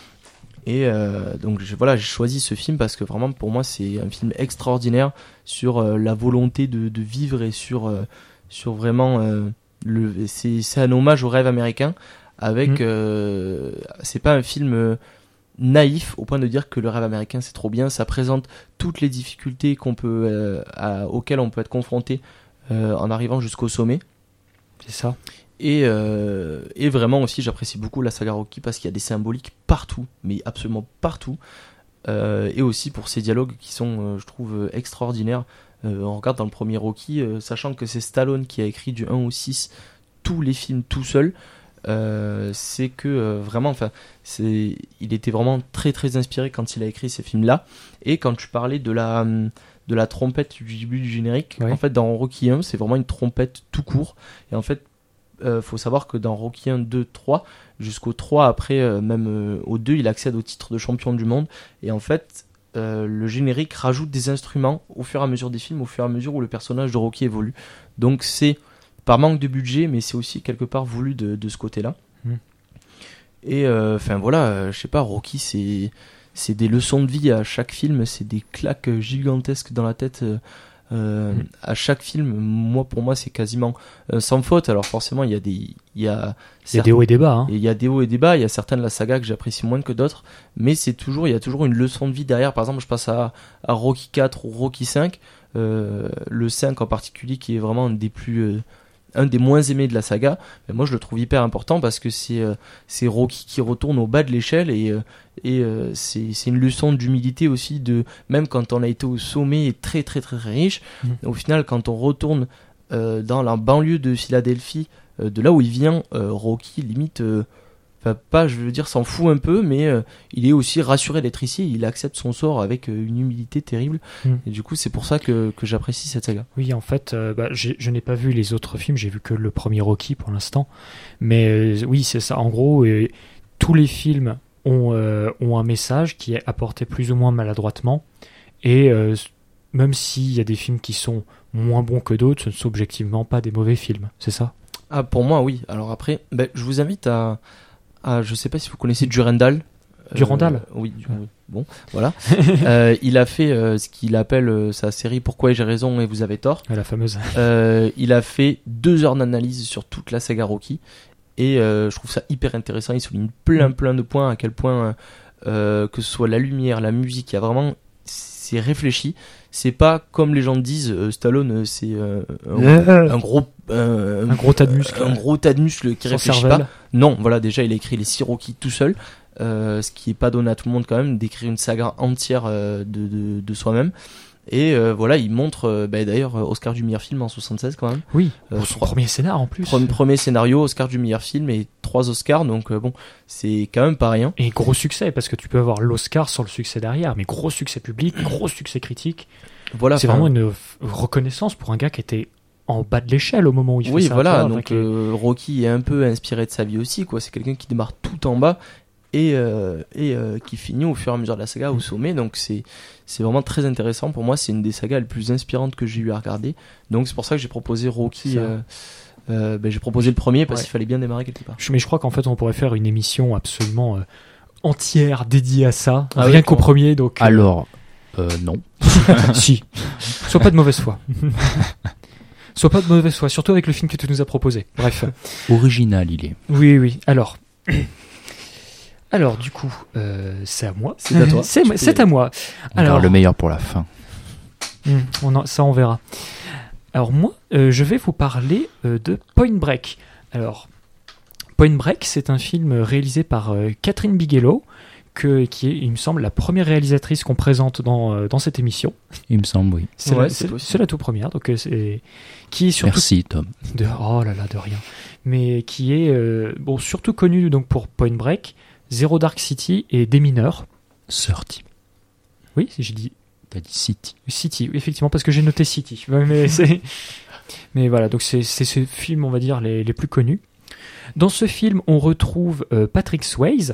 Et euh, donc je, voilà, j'ai choisi ce film parce que vraiment pour moi c'est un film extraordinaire sur euh, la volonté de, de vivre et sur, euh, sur vraiment euh, le, c'est, c'est un hommage au rêve américain avec mmh. euh, c'est pas un film euh, naïf au point de dire que le rêve américain c'est trop bien, ça présente toutes les difficultés qu'on peut, euh, à, auxquelles on peut être confronté euh, en arrivant jusqu'au sommet.
C'est ça.
Et, euh, et vraiment aussi j'apprécie beaucoup la saga Rocky parce qu'il y a des symboliques partout, mais absolument partout, euh, et aussi pour ces dialogues qui sont euh, je trouve extraordinaires. Euh, on regarde dans le premier Rocky, euh, sachant que c'est Stallone qui a écrit du un au six tous les films tout seul, euh, c'est que euh, vraiment enfin, c'est, il était vraiment très très inspiré quand il a écrit ces films là. Et quand tu parlais de la, de la trompette du début du générique, ouais. En fait dans Rocky un c'est vraiment une trompette tout court, et en fait Euh, faut savoir que dans Rocky un, deux, trois jusqu'au trois après, euh, même euh, au deux il accède au titre de champion du monde, et en fait euh, le générique rajoute des instruments au fur et à mesure des films, au fur et à mesure où le personnage de Rocky évolue, donc c'est par manque de budget mais c'est aussi quelque part voulu de, de ce côté là. mmh. Et enfin euh, voilà, euh, je sais pas, Rocky c'est, c'est des leçons de vie à chaque film, c'est des claques gigantesques dans la tête euh, Euh,
Mm.
À chaque film, moi pour moi c'est quasiment euh, sans faute. Alors forcément il y a des il y a
Il y a des hauts et des bas. Hein.
et il y a des hauts et des bas. Il y a certaines de la saga que j'apprécie moins que d'autres, mais c'est toujours il y a toujours une leçon de vie derrière. Par exemple, je passe à, à Rocky quatre ou Rocky cinq, euh, le cinq en particulier qui est vraiment un des plus euh, un des moins aimés de la saga. Mais moi je le trouve hyper important parce que c'est euh, c'est Rocky qui retourne au bas de l'échelle et euh, et euh, c'est c'est une leçon d'humilité aussi, de même quand on a été au sommet et très très très, très riche,
Mm.
au final quand on retourne euh, dans la banlieue de Philadelphie, euh, de là où il vient, euh, Rocky limite euh, enfin pas je veux dire s'en fout un peu, mais euh, il est aussi rassuré d'être ici, il accepte son sort avec euh, une humilité terrible.
Mm.
Et du coup c'est pour ça que, que j'apprécie cette saga.
Oui, en fait, euh, bah, j'ai- je n'ai pas vu les autres films, j'ai vu que le premier Rocky pour l'instant. Mais euh, oui, c'est ça. En gros, euh, tous les films ont, euh, ont un message qui est apporté plus ou moins maladroitement. Et euh, même s'il y a des films qui sont moins bons que d'autres, ce ne sont objectivement pas des mauvais films. C'est ça?
Ah pour moi oui, alors après ben, je vous invite à, à je sais pas si vous connaissez Durandal.
Durandal
Euh, oui, du- oui, bon, voilà. Euh, il a fait euh, ce qu'il appelle euh, sa série Pourquoi ai-je raison et vous avez tort.
La fameuse.
Euh, il a fait deux heures d'analyse sur toute la saga Rocky et euh, je trouve ça hyper intéressant. Il souligne plein plein de points, à quel point euh, que ce soit la lumière, la musique, il y a vraiment, c'est réfléchi. C'est pas comme les gens disent, euh, Stallone euh, c'est euh, un, un gros euh,
Un gros tas de muscles.
un gros tas de muscles qui
Sans
réfléchit
cervelle.
pas. Non, voilà, déjà il a écrit les six Rocky tout seul, euh, ce qui est pas donné à tout le monde quand même, d'écrire une saga entière euh, de, de, de soi-même. Et euh, voilà, il montre, euh, bah, d'ailleurs, euh, Oscar du meilleur film en soixante-seize quand même.
Oui,
Euh,
pour son
trois-
premier scénar en plus.
Pre- Premier scénario, Oscar du meilleur film et trois Oscars, donc euh, bon, c'est quand même pas rien.
Et gros succès, parce que tu peux avoir l'Oscar sur le succès derrière, mais gros succès public, gros succès critique.
Voilà,
C'est
enfin,
vraiment une f- reconnaissance pour un gars qui était en bas de l'échelle au moment où il fait
oui,
ça.
voilà,
tu vois,
donc
avec les-
euh, Rocky est un peu inspiré de sa vie aussi, quoi. C'est quelqu'un qui démarre tout en bas et, euh, et euh, qui finit au fur et à mesure de la saga au sommet, donc c'est c'est vraiment très intéressant. Pour moi, c'est une des sagas les plus inspirantes que j'ai eu à regarder, donc c'est pour ça que j'ai proposé Rocky.
Ça.
Euh, euh, ben, j'ai proposé le premier parce
Ouais.
qu'il fallait bien démarrer quelque part.
Je- mais je crois qu'en fait, on pourrait faire une émission absolument euh, entière dédiée à ça,
Ah
rien
oui,
qu'au
pour-
premier. Donc, euh,
Alors, euh, non.
si. Sois pas de mauvaise foi. Sois pas de mauvaise foi, surtout avec le film que tu nous as proposé. Bref.
Original, il est.
Oui, oui. Alors. Alors, du coup, euh, c'est à moi.
C'est à toi.
C'est
Tu peux y
c'est à moi.
On garde le meilleur pour la fin.
Hmm, on en- ça, on verra. Alors, moi, euh, je vais vous parler euh, de Point Break. Alors, Point Break, c'est un film réalisé par euh, Catherine Bigelow, que, qui est, il me semble, la première réalisatrice qu'on présente dans, euh, dans cette émission.
Il me semble, oui.
C'est
Ouais,
la,
c'est
c'est-
possible.
c'est la toute première, donc euh, c'est qui est surtout
Merci, Tom.
de oh là là de rien, mais qui est euh, bon surtout connu donc pour Point Break, Zero Dark City et Des Mineurs.
Sorti.
Oui, j'ai dit
T'as dit City.
City, oui, effectivement, parce que j'ai noté City. Ouais, mais c'est mais voilà, donc c'est c'est ces films, on va dire, les, les plus connus. Dans ce film, on retrouve euh, Patrick Swayze,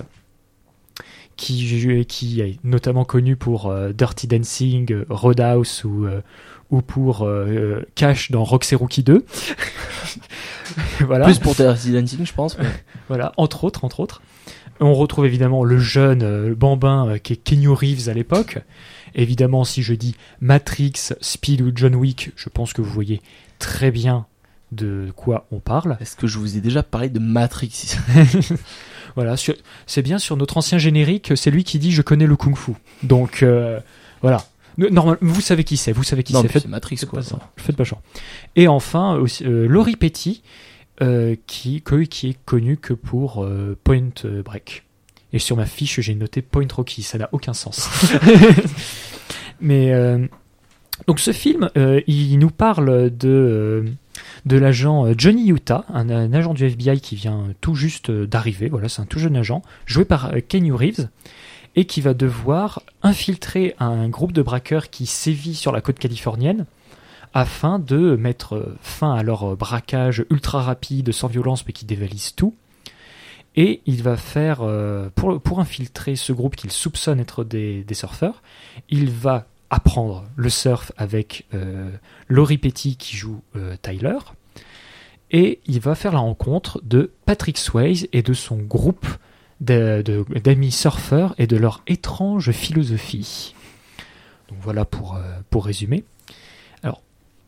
qui, qui est notamment connu pour euh, Dirty Dancing, euh, Roadhouse ou, euh, ou pour euh, Cash dans Roxy Rookie deux. Voilà.
Plus pour Dirty Dancing, je pense. mais-
Voilà, entre autres, entre autres. On retrouve évidemment le jeune euh, le bambin euh, qui est Keanu Reeves à l'époque. Évidemment, si je dis Matrix, Speed ou John Wick, je pense que vous voyez très bien de quoi on parle.
Est-ce que je vous ai déjà parlé de Matrix?
Voilà, sur- c'est bien sur notre ancien générique, c'est lui qui dit je connais le kung-fu. Donc euh, voilà. Normal, vous savez qui c'est, vous savez qui
Non,
c'est.
mais
Faites,
c'est Matrix,
faites
quoi.
pas, ça. Faites pas genre. Et enfin, aussi, euh, Laurie Petty, euh, qui, que- qui est connu que pour euh, Point Break. Et sur ma fiche, j'ai noté Point Rocky, ça n'a aucun sens. Mais euh, donc ce film, euh, il nous parle de euh, de l'agent Johnny Utah, un, un agent du F B I qui vient tout juste d'arriver. Voilà, c'est un tout jeune agent, joué par euh, Keanu Reeves, et qui va devoir infiltrer un groupe de braqueurs qui sévit sur la côte californienne afin de mettre fin à leur braquage ultra rapide, sans violence, mais qui dévalise tout. Et il va faire, euh, pour, pour infiltrer ce groupe qu'il soupçonne être des, des surfeurs, il va apprendre le surf avec euh, Laurie Petty qui joue euh, Tyler, et il va faire la rencontre de Patrick Swayze et de son groupe de- de- d'amis surfeurs et de leur étrange philosophie. Donc voilà pour, euh, pour résumer. Alors,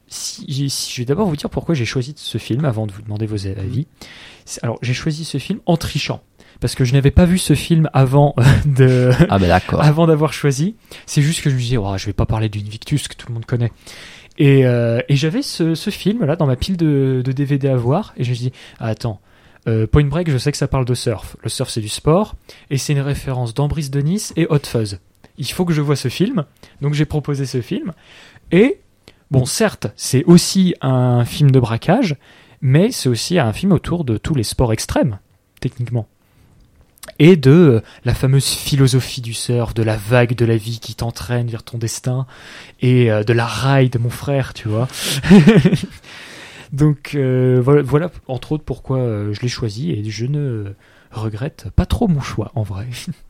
si, si, je vais d'abord vous dire pourquoi j'ai choisi ce film avant de vous demander vos avis. C'est- Alors, j'ai choisi ce film en trichant. Parce que je n'avais pas vu ce film avant de,
Ah bah d'accord.
avant d'avoir choisi. C'est juste que je me disais, oh, je vais pas parler d'Invictus que tout le monde connaît. Et, euh, et j'avais ce, ce film là dans ma pile de, de D V D à voir. Et je me dis, ah, attends, euh, Point Break, je sais que ça parle de surf. Le surf, c'est du sport. Et c'est une référence d'Ambris de Nice et Hot Fuzz. Il faut que je voie ce film. Donc j'ai proposé ce film. Et, bon, certes, c'est aussi un film de braquage. Mais c'est aussi un film autour de tous les sports extrêmes, techniquement. Et de euh, la fameuse philosophie du surf, de la vague de la vie qui t'entraîne vers ton destin, et euh, de la ride, mon frère, tu vois. Donc euh, voilà, voilà, entre autres, pourquoi euh, je l'ai choisi, et je ne regrette pas trop mon choix, en vrai.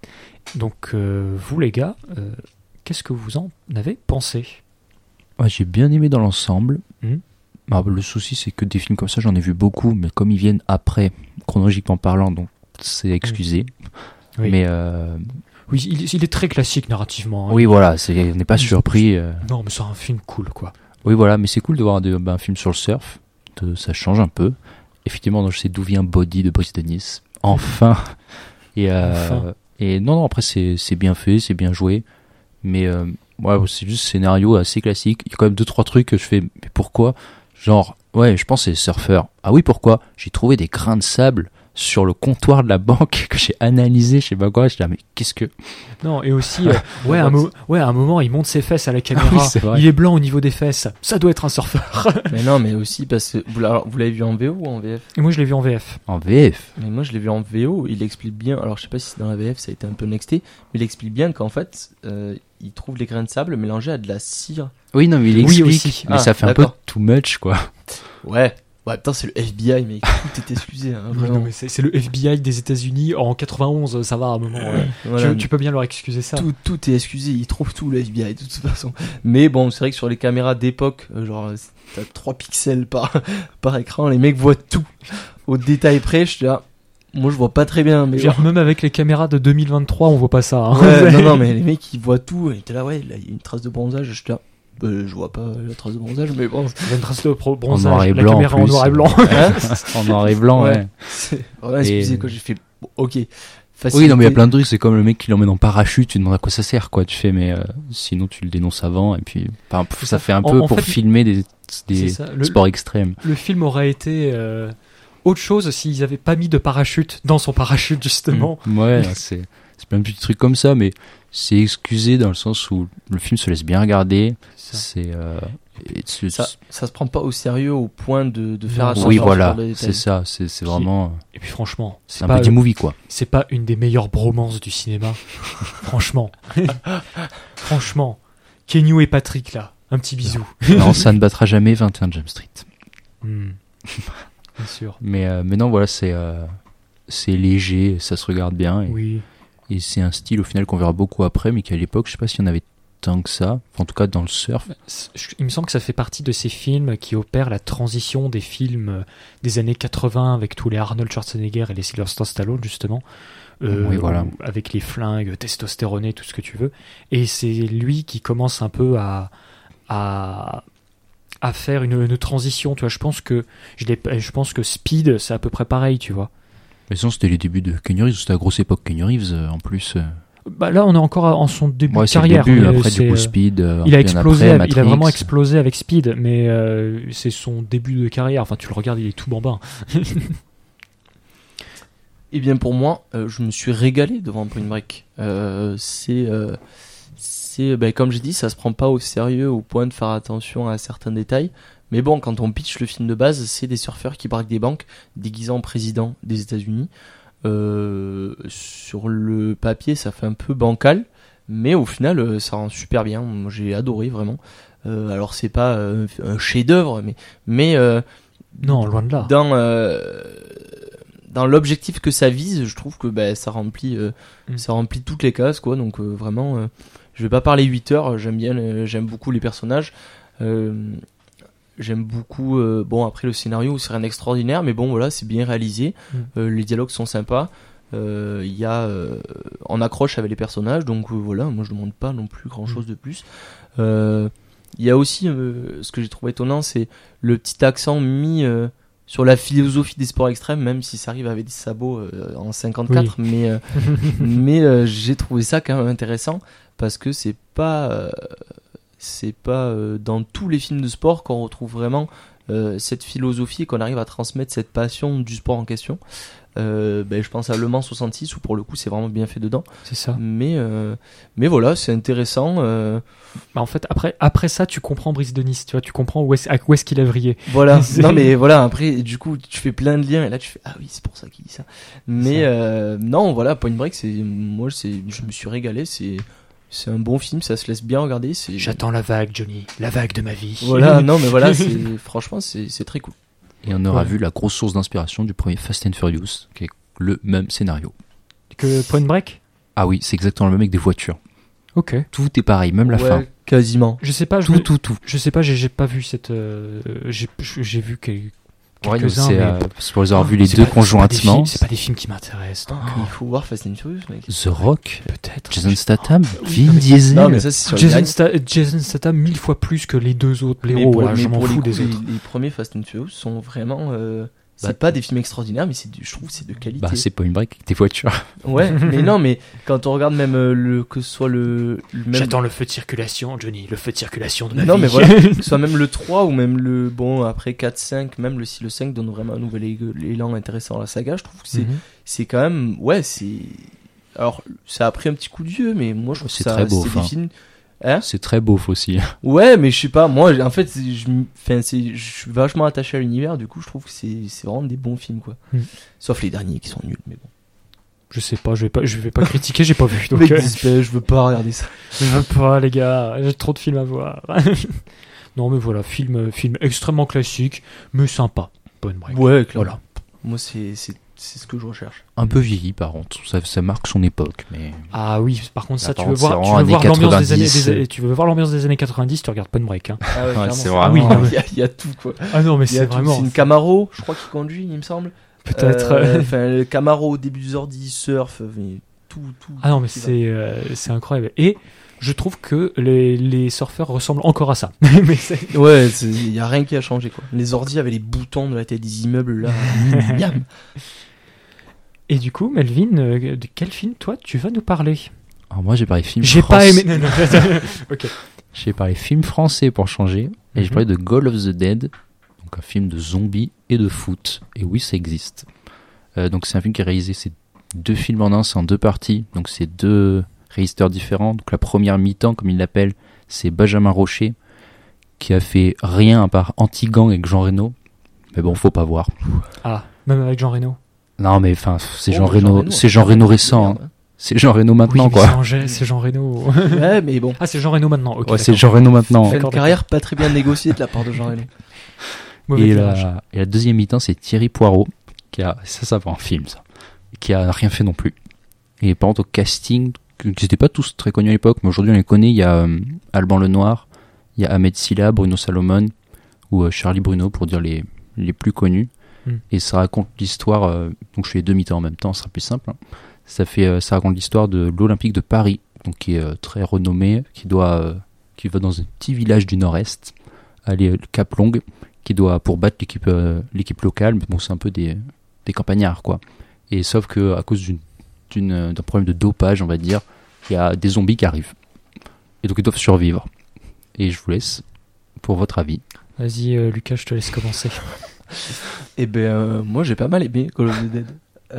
Donc euh, vous, les gars, euh, qu'est-ce que vous en avez pensé ?
Ouais, j'ai bien aimé dans l'ensemble.
Mhm.
Alors, le souci, c'est que des films comme ça, j'en ai vu beaucoup, mais comme ils viennent après, chronologiquement parlant, donc c'est excusé.
Oui.
Mais euh,
Oui, il, il est très classique narrativement. hein.
oui, voilà, c'est, on n'est pas
Oui,
surpris. euh.
Non, mais c'est un film cool, quoi.
Oui, voilà, mais c'est cool de voir de- ben, un film sur le surf. De- ça change un peu. Effectivement, donc, je sais d'où vient Body de Brice de Nice. Enfin. Et, euh,
Enfin.
et non, non, après, c'est, c'est bien fait, c'est bien joué. Mais euh, ouais, c'est juste un scénario assez classique. Il y a quand même deux, trois trucs que je fais. Mais pourquoi ? Genre, ouais, je pense que c'est surfeur. Ah oui, pourquoi ? J'ai trouvé des grains de sable sur le comptoir de la banque que j'ai analysé, je sais pas quoi. Je dis, ah, mais qu'est-ce que.
Non, et aussi, euh, ouais, à un mo- ouais, à un moment, il monte ses fesses à la caméra.
Oui, c'est vrai.
Il est blanc au niveau des fesses. Ça doit être un surfeur.
Mais non, mais aussi parce que vous, l'a- alors, vous l'avez vu en V O ou en V F?
Et moi, je l'ai vu en V F.
En V F.
Mais moi je l'ai vu en V O, il explique bien, alors je sais pas si c'est dans la V F, ça a été un peu nexté, mais il explique bien qu'en fait, euh, il trouve les grains de sable mélangés à de la cire.
Oui, non, mais il
Oui,
explique.
aussi.
Mais
Ah,
ça fait un peu
d'accord.
too much, quoi.
Ouais, ouais, putain, c'est le F B I, mais tout est excusé, hein,
Oui,
vraiment.
non, mais c'est, c'est le F B I des États-Unis en quatre-vingt-onze. Ça va à un moment. ouais.
Voilà,
tu, tu peux bien leur excuser ça.
tout, tout est excusé, il trouve tout le F B I de toute façon. Mais bon, c'est vrai que sur les caméras d'époque, euh, genre, euh, t'as trois pixels par, par écran, les mecs voient tout au détail près. Je suis là, moi je vois pas très bien, mais
Je veux dire, même avec les caméras de deux mille vingt-trois, on voit pas ça. hein.
Ouais, non, non, mais les mecs ils voient tout. Et t'es là, ouais, là il y a une trace de bronzage. Je suis là, euh, je vois pas la trace de bronzage, mais bon.
Il y a une trace de pro-
En
bronzage.
noir et
la
blanc.
caméra
en,
en
plus.
noir et blanc.
Hein
En noir et blanc, ouais.
Ouais. C'est vraiment excusé
Et-
quoi. J'ai fait, bon, ok.
Oui, non, mais il y a plein de trucs. C'est comme le mec qui l'emmène en parachute. Tu te demandes à quoi ça sert, quoi. Tu fais, mais euh, sinon tu le dénonces avant. Et puis, enfin, pff, ça fait un
En-
peu
en
pour
fait,
filmer des,
C'est
des
ça, le-
sports extrêmes.
Le film aurait été euh, autre chose s'ils avaient pas mis de parachute dans son parachute, justement.
Mm. Ouais, c'est, c'est plein de petits trucs comme ça, mais c'est excusé dans le sens où le film se laisse bien regarder.
Ça.
C'est, euh, et c'est-
Ça, ça se prend pas au sérieux au point de, de faire
Non.
attention
oui,
sur
voilà,
les
c'est
détails.
ça. C'est, c'est
Puis-
vraiment,
Et puis franchement,
c'est
c'est
un
pas,
petit movie, quoi.
c'est pas une des meilleures bromances du cinéma. Franchement. Franchement. Kenyu et Patrick, là. Un petit bisou.
Non, ça ne battra jamais vingt et un Jump Street.
Hmm. Bien sûr.
Mais, euh, mais non, voilà, c'est, euh, c'est léger, ça se regarde bien. Et,
Oui.
et c'est un style au final qu'on verra beaucoup après, mais qu'à l'époque, je sais pas s'il y en avait tant que ça. Enfin, en tout cas, dans le surf.
C'est- je- Il me semble que ça fait partie de ces films qui opèrent la transition des films euh, des années quatre-vingts avec tous les Arnold Schwarzenegger et les Sylvester Stallone, justement. Euh,
Oui, voilà.
où- Avec les flingues testostéronés, tout ce que tu veux. Et c'est lui qui commence un peu à, à, à faire une, une transition. Tu vois, je pense que je, l'ai- je pense que Speed, c'est à peu près pareil, tu vois.
Mais sinon, c'était les débuts de Keanu Reeves. C'était la grosse époque Keanu Reeves, euh, en plus. euh.
Bah là, on est encore en son début
Ouais,
de
c'est le
carrière.
début.
mais
Après,
c'est,
du coup,
euh,
Speed. euh,
il a
bien
explosé,
après,
il a vraiment
Matrix.
explosé avec Speed, mais euh, c'est son début de carrière. Enfin, tu le regardes, il est tout bambin.
Eh bien pour moi, euh, je me suis régalé devant Point Break. Euh, c'est, euh, c'est, ben, comme j'ai dit, ça se prend pas au sérieux au point de faire attention à certains détails. Mais bon, quand on pitch le film de base, c'est des surfeurs qui braquent des banques déguisés en président des États-Unis. Euh, sur le papier, ça fait un peu bancal, mais au final, euh, ça rend super bien. Moi, j'ai adoré vraiment. Euh, alors c'est pas euh, un chef-d'œuvre, mais mais euh,
Non, loin de là.
dans euh, dans l'objectif que ça vise, je trouve que ben, ça remplit euh,
Mm.
ça remplit toutes les cases quoi. Donc euh, vraiment, euh, je vais pas parler huit heures. J'aime bien, euh, j'aime beaucoup les personnages. Euh, j'aime beaucoup. Euh, bon après le scénario, c'est rien d'extraordinaire, mais bon voilà, c'est bien réalisé.
Mm.
Euh, les dialogues sont sympas. Euh, Il y a, euh, on accroche avec les personnages, donc euh, voilà. Moi je demande pas non plus grand chose de plus. Euh, Il y a aussi, euh, ce que j'ai trouvé étonnant, c'est le petit accent mis euh, sur la philosophie des sports extrêmes, même si ça arrive avec des sabots euh, en cinquante-quatre. Oui. Mais, euh, mais euh, j'ai trouvé ça quand même intéressant parce que c'est pas, euh, c'est pas euh, dans tous les films de sport qu'on retrouve vraiment euh, cette philosophie et qu'on arrive à transmettre cette passion du sport en question. Euh, ben, je pense à Le Mans soixante-six où pour le coup c'est vraiment bien fait dedans.
C'est ça.
Mais, euh, mais voilà, c'est intéressant. Euh...
Bah en fait, après, après ça, tu comprends Brice de Nice, tu vois, tu comprends où est-ce, où est-ce qu'il a vrillé.
Voilà. Non, mais voilà, après, du coup, tu fais plein de liens et là tu fais ah oui, c'est pour ça qu'il dit ça. Mais ça. Euh, non, voilà, Point Break, c'est moi, c'est, je me suis régalé. C'est, c'est un bon film, ça se laisse bien regarder. C'est...
J'attends la vague, Johnny, la vague de ma vie.
Voilà, non, mais voilà, c'est, franchement, c'est, c'est très cool.
Et on aura
ouais.
vu la grosse source d'inspiration du premier Fast and Furious, qui est le même scénario.
Que Point Break ?
Ah oui, c'est exactement le même avec des voitures.
Ok.
Tout est pareil, même la
ouais,
fin.
Quasiment.
Je sais pas. Je
tout,
me...
tout, tout.
Je sais pas. J'ai, j'ai pas vu cette. Euh, j'ai, j'ai vu quelques.
Ouais,
quelques-uns,
c'est,
mais...
euh, c'est pour les avoir vus les
c'est
deux
pas,
conjointement.
C'est pas, films, c'est pas des films qui m'intéressent. Donc,
oh, il faut voir Fast and Furious, mec.
The Rock,
peut-être.
Jason Statham,
oh,
Vin
oui,
Diesel.
Non, mais ça, c'est sur
Jason, Sta- Jason Statham mille fois plus que les deux autres blaireaux.
Pour,
là, je m'en fous
les,
des
les,
autres.
les premiers Fast and Furious sont vraiment. Euh, c'est
bah,
pas des films extraordinaires, mais c'est du, je trouve que c'est de qualité.
Bah, c'est Point Break avec des voitures.
Ouais, mais non, mais quand on regarde même euh, le que ce soit le, le même...
J'attends le feu de circulation, Johnny, le feu de circulation de ma
non,
vie.
mais voilà, que ce soit même le trois ou même le bon après quatre cinq, même le si le cinq donne vraiment un nouvel élan intéressant à la saga, je trouve que c'est
Mm-hmm.
c'est quand même ouais, c'est alors ça a pris un petit coup de vieux, mais moi je trouve
c'est
que ça
très beau,
c'est
enfin.
des films Hein
c'est très beauf aussi.
Ouais, mais je sais pas, moi en fait, je, enfin, c'est, je suis vachement attaché à l'univers, du coup je trouve que c'est, c'est vraiment des bons films quoi.
Mm.
Sauf les derniers qui sont nuls, mais bon.
Je sais pas, je vais pas, je vais pas critiquer, j'ai pas vu. Donc,
Mec,
euh,
je veux pas regarder ça.
je veux pas, les gars, j'ai trop de films à voir. Non, mais voilà, film, film extrêmement classique, mais sympa. Bonne break.
Ouais, clairement.
Voilà.
Moi, c'est, c'est, c'est ce que je recherche.
Un peu vieilli par contre, ça, ça marque son époque. Mais...
Ah oui, par contre, ça,
Là,
tu
par
veux
contre,
voir,
c'est
tu veux
vraiment
voir l'ambiance des années,
quatre-vingt-dix.
des années- tu veux voir l'ambiance des années quatre-vingt-dix, tu regardes Point Break. Hein.
Ah ouais, clairement.
c'est
Ah oui,
vraiment-
Il y, a- il y a tout quoi.
Ah non, mais
Il y a
c'est
tout.
vraiment.
C'est une Camaro, je crois qu'il conduit, il me semble.
Peut-être.
Euh, Enfin, le Camaro au début des ordi, surf, mais tout, tout.
Ah non, mais
tout
c'est, euh, c'est incroyable. Et je trouve que les, les surfeurs ressemblent encore à ça. mais c'est...
va. Ouais, il y a rien qui a changé quoi. Les ordi avaient les boutons de la tête des immeubles là. Miam.
Et du coup, Melvin, euh, de quel film, toi, tu vas nous parler?
Alors moi j'ai parlé film
J'ai pas
français.
aimé. Non, non, ok.
J'ai parlé film français pour changer. Et j'ai
Mhm.
parlé de Goal of the Dead, donc un film de zombies et de foot. Et oui, ça existe. Euh, donc c'est un film qui est réalisé, c'est deux films en un, c'est en deux parties. Donc c'est deux réalisateurs différents. Donc la première mi-temps, comme ils l'appellent, c'est Benjamin Rocher, qui a fait rien à part Anti-Gang avec Jean Reno. Mais bon, faut pas voir.
Ah, même avec Jean Reno.
Non mais enfin, c'est
Oh,
Jean
Jean
Reno,
Reno,
c'est Jean Reno récent. Hein. C'est Jean Reno maintenant
Oui, mais
quoi.
C'est, Jean, c'est Jean Reno.
Ouais, mais bon.
Ah, c'est Jean Reno maintenant. Ok.
Ouais, c'est
d'accord.
Jean Reno maintenant.
Fait une
D'accord,
carrière pas très bien négociée de la part de Jean Reno.
Mauvais
Et
tirage.
la, et la deuxième mi-temps, c'est Thierry Poirot, qui a, ça, ça va en film, ça, qui a rien fait non plus. Et par contre, au casting, qui n'étaient pas tous très connus à l'époque, mais aujourd'hui on les connaît, il y a euh, Alban Lenoir, il y a Ahmed Silla, Bruno Salomon, ou euh, Charlie Bruno, pour dire les, les plus connus.
Mm.
Et ça raconte l'histoire, euh, donc je fais les deux mi-temps en même temps, ce sera plus simple. hein. Ça fait, euh, ça raconte l'histoire de l'Olympique de Paris, donc qui est euh, très renommé, qui doit, euh, qui va dans un petit village du Nord-Est, aller euh, Cap Longue, qui doit pour battre l'équipe euh, l'équipe locale, mais bon c'est un peu des des campagnards quoi. Et sauf que à cause d'une d'une d'un problème de dopage, on va dire, il y a des zombies qui arrivent. Et donc ils doivent survivre. Et je vous laisse pour votre avis.
Vas-y, euh, Lucas, je te laisse commencer.
Eh ben, euh, moi j'ai pas mal aimé Call of the Dead.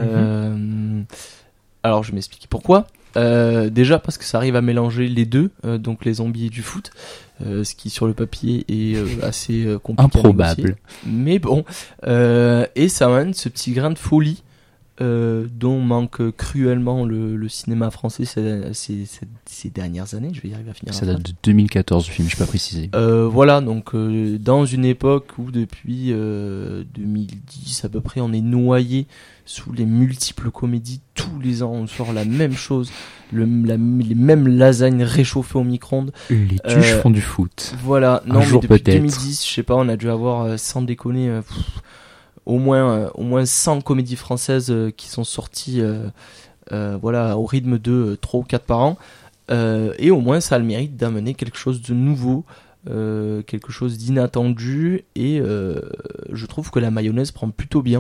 Euh, alors je m'explique pourquoi. Euh, déjà parce que ça arrive à mélanger les deux, euh, donc les zombies et du foot, euh, ce qui sur le papier est euh, assez euh, compliqué. à
Improbable.
négocier. Mais bon, euh, et ça amène ce petit grain de folie euh, dont manque cruellement le, le cinéma français ces, ces, ces, ces dernières années. Je vais y arriver à finir.
Ça
la
date de deux mille quatorze le film, je n'ai pas précisé.
Euh, voilà, donc euh, dans une époque où depuis euh, deux mille dix à peu près on est noyé sous les multiples comédies, tous les ans on sort la même chose, le, la, les mêmes lasagnes réchauffées au micro-ondes.
Les tuches
Euh,
font du foot.
Voilà,
Un
non mais
jour
depuis
peut-être.
deux mille dix, je sais pas, on a dû avoir euh, sans déconner euh, pff, au moins euh, au moins cent comédies françaises euh, qui sont sorties euh, euh, voilà, au rythme de euh, trois ou quatre par an. Euh, et au moins ça a le mérite d'amener quelque chose de nouveau, euh, quelque chose d'inattendu et euh, je trouve que la mayonnaise prend plutôt bien.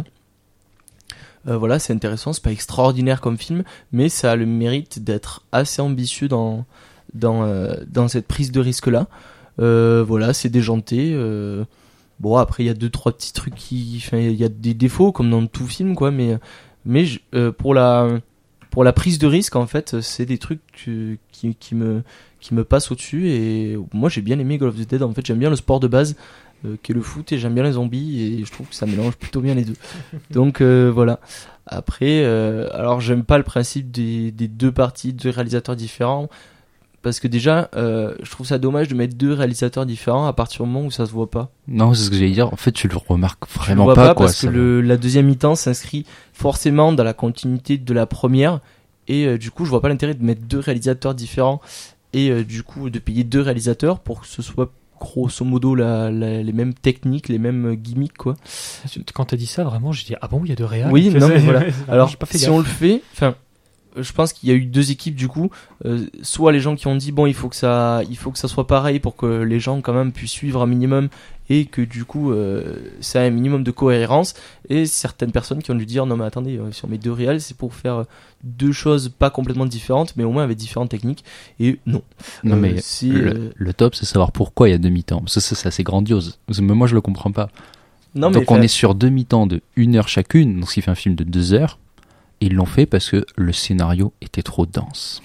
Euh, voilà, c'est intéressant, c'est pas extraordinaire comme film, mais ça a le mérite d'être assez ambitieux dans, dans, euh, dans cette prise de risque-là. Euh, voilà, c'est déjanté. Euh, bon, après, il y a deux, trois petits trucs qui. Enfin, il y a des défauts, comme dans tout film, quoi, mais, mais euh, pour, la, pour la prise de risque, en fait, c'est des trucs que, qui, qui, me, qui me passent au-dessus. Et moi, j'ai bien aimé Call of the Dead. En fait, j'aime bien le sport de base. Euh, qui est le foot et j'aime bien les zombies et je trouve que ça mélange plutôt bien les deux. Donc euh, voilà. Après, euh, alors j'aime pas le principe des, des deux parties, deux réalisateurs différents parce que déjà, euh, je trouve ça dommage de mettre deux réalisateurs différents à partir du moment où ça se voit pas.
Non, c'est ce que j'allais dire. En fait, tu le remarques vraiment
tu le vois
pas,
pas
quoi.
Parce que le, la deuxième mi-temps s'inscrit forcément dans la continuité de la première et euh, du coup, je vois pas l'intérêt de mettre deux réalisateurs différents et euh, du coup de payer deux réalisateurs pour que ce soit grosso modo la, la, les mêmes techniques, les mêmes gimmicks quoi.
Quand t'as dit ça vraiment j'ai dit ah bon il y a deux réals.
Oui non mais voilà. Alors
pas fait
si
gaffe.
on le fait, enfin je pense qu'il y a eu deux équipes du coup, euh, soit les gens qui ont dit bon il faut que ça, il faut que ça soit pareil pour que les gens quand même puissent suivre un minimum et que du coup euh, ça a un minimum de cohérence et certaines personnes qui ont dû dire non mais attendez euh, si on met deux réals c'est pour faire deux choses pas complètement différentes mais au moins avec différentes techniques et non.
Non
euh,
mais
c'est,
le,
euh...
le top c'est savoir pourquoi il y a deux mi-temps parce que ça c'est assez grandiose. Mais moi je le comprends pas.
Non,
donc
mais
on
fait...
est sur deux mi-temps de une heure chacune donc ce qui fait un film de deux heures. Ils l'ont fait parce que le scénario était trop dense.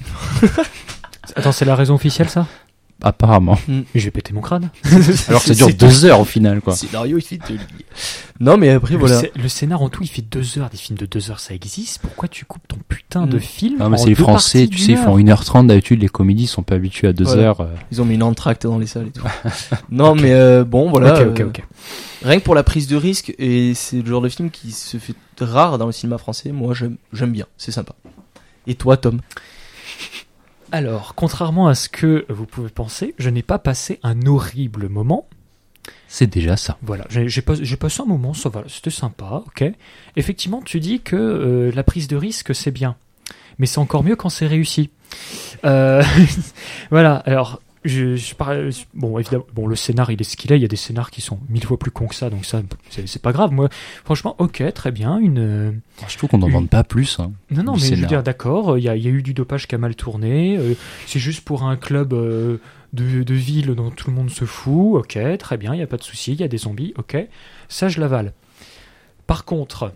Attends, c'est la raison officielle, ça ?
Apparemment.
Mm.
Je vais péter mon crâne.
Alors que ça dure deux heures au final, quoi.
Le scénario, il fait de l'oublier. Non, mais après,
le
voilà.
Sc- le scénar en tout, il fait deux heures. Des films de deux heures, ça existe. Pourquoi tu coupes ton putain
Mm.
de film
Ah, mais
en
c'est les
deux
Français,
parties
tu
d'une
sais, ils font
heure
une heure trente d'habitude, les comédies sont pas habitués à deux
Voilà.
heures. euh.
Ils ont mis une entracte dans les salles et tout. Non, mais euh, bon, voilà.
Ok, ok,
euh,
ok.
Rien que pour la prise de risque, et c'est le genre de film qui se fait rare dans le cinéma français, moi j'aime, j'aime bien, c'est sympa. Et toi, Tom ?
Alors, contrairement à ce que vous pouvez penser, je n'ai pas passé un horrible moment.
C'est déjà ça.
Voilà, j'ai, j'ai, pas, j'ai passé un moment, ça va, c'était sympa, ok. Effectivement, tu dis que euh, la prise de risque, c'est bien. Mais c'est encore mieux quand c'est réussi. Euh, voilà, alors... Je, je parle, bon, évidemment, bon, le scénar, il est ce qu'il est. Il y a des scénars qui sont mille fois plus cons que ça, donc ça, c'est, c'est pas grave. Moi, franchement, ok, très bien. Une.
Je trouve qu'on n'en
une...
demande pas plus. Hein,
non, non, mais
scénar.
je veux dire, d'accord. Il y a, il y a eu du dopage qui a mal tourné. Euh, c'est juste pour un club euh, de, de ville dont tout le monde se fout. Ok, très bien. Il y a pas de souci. Il y a des zombies. Ok, ça, je l'avale. Par contre,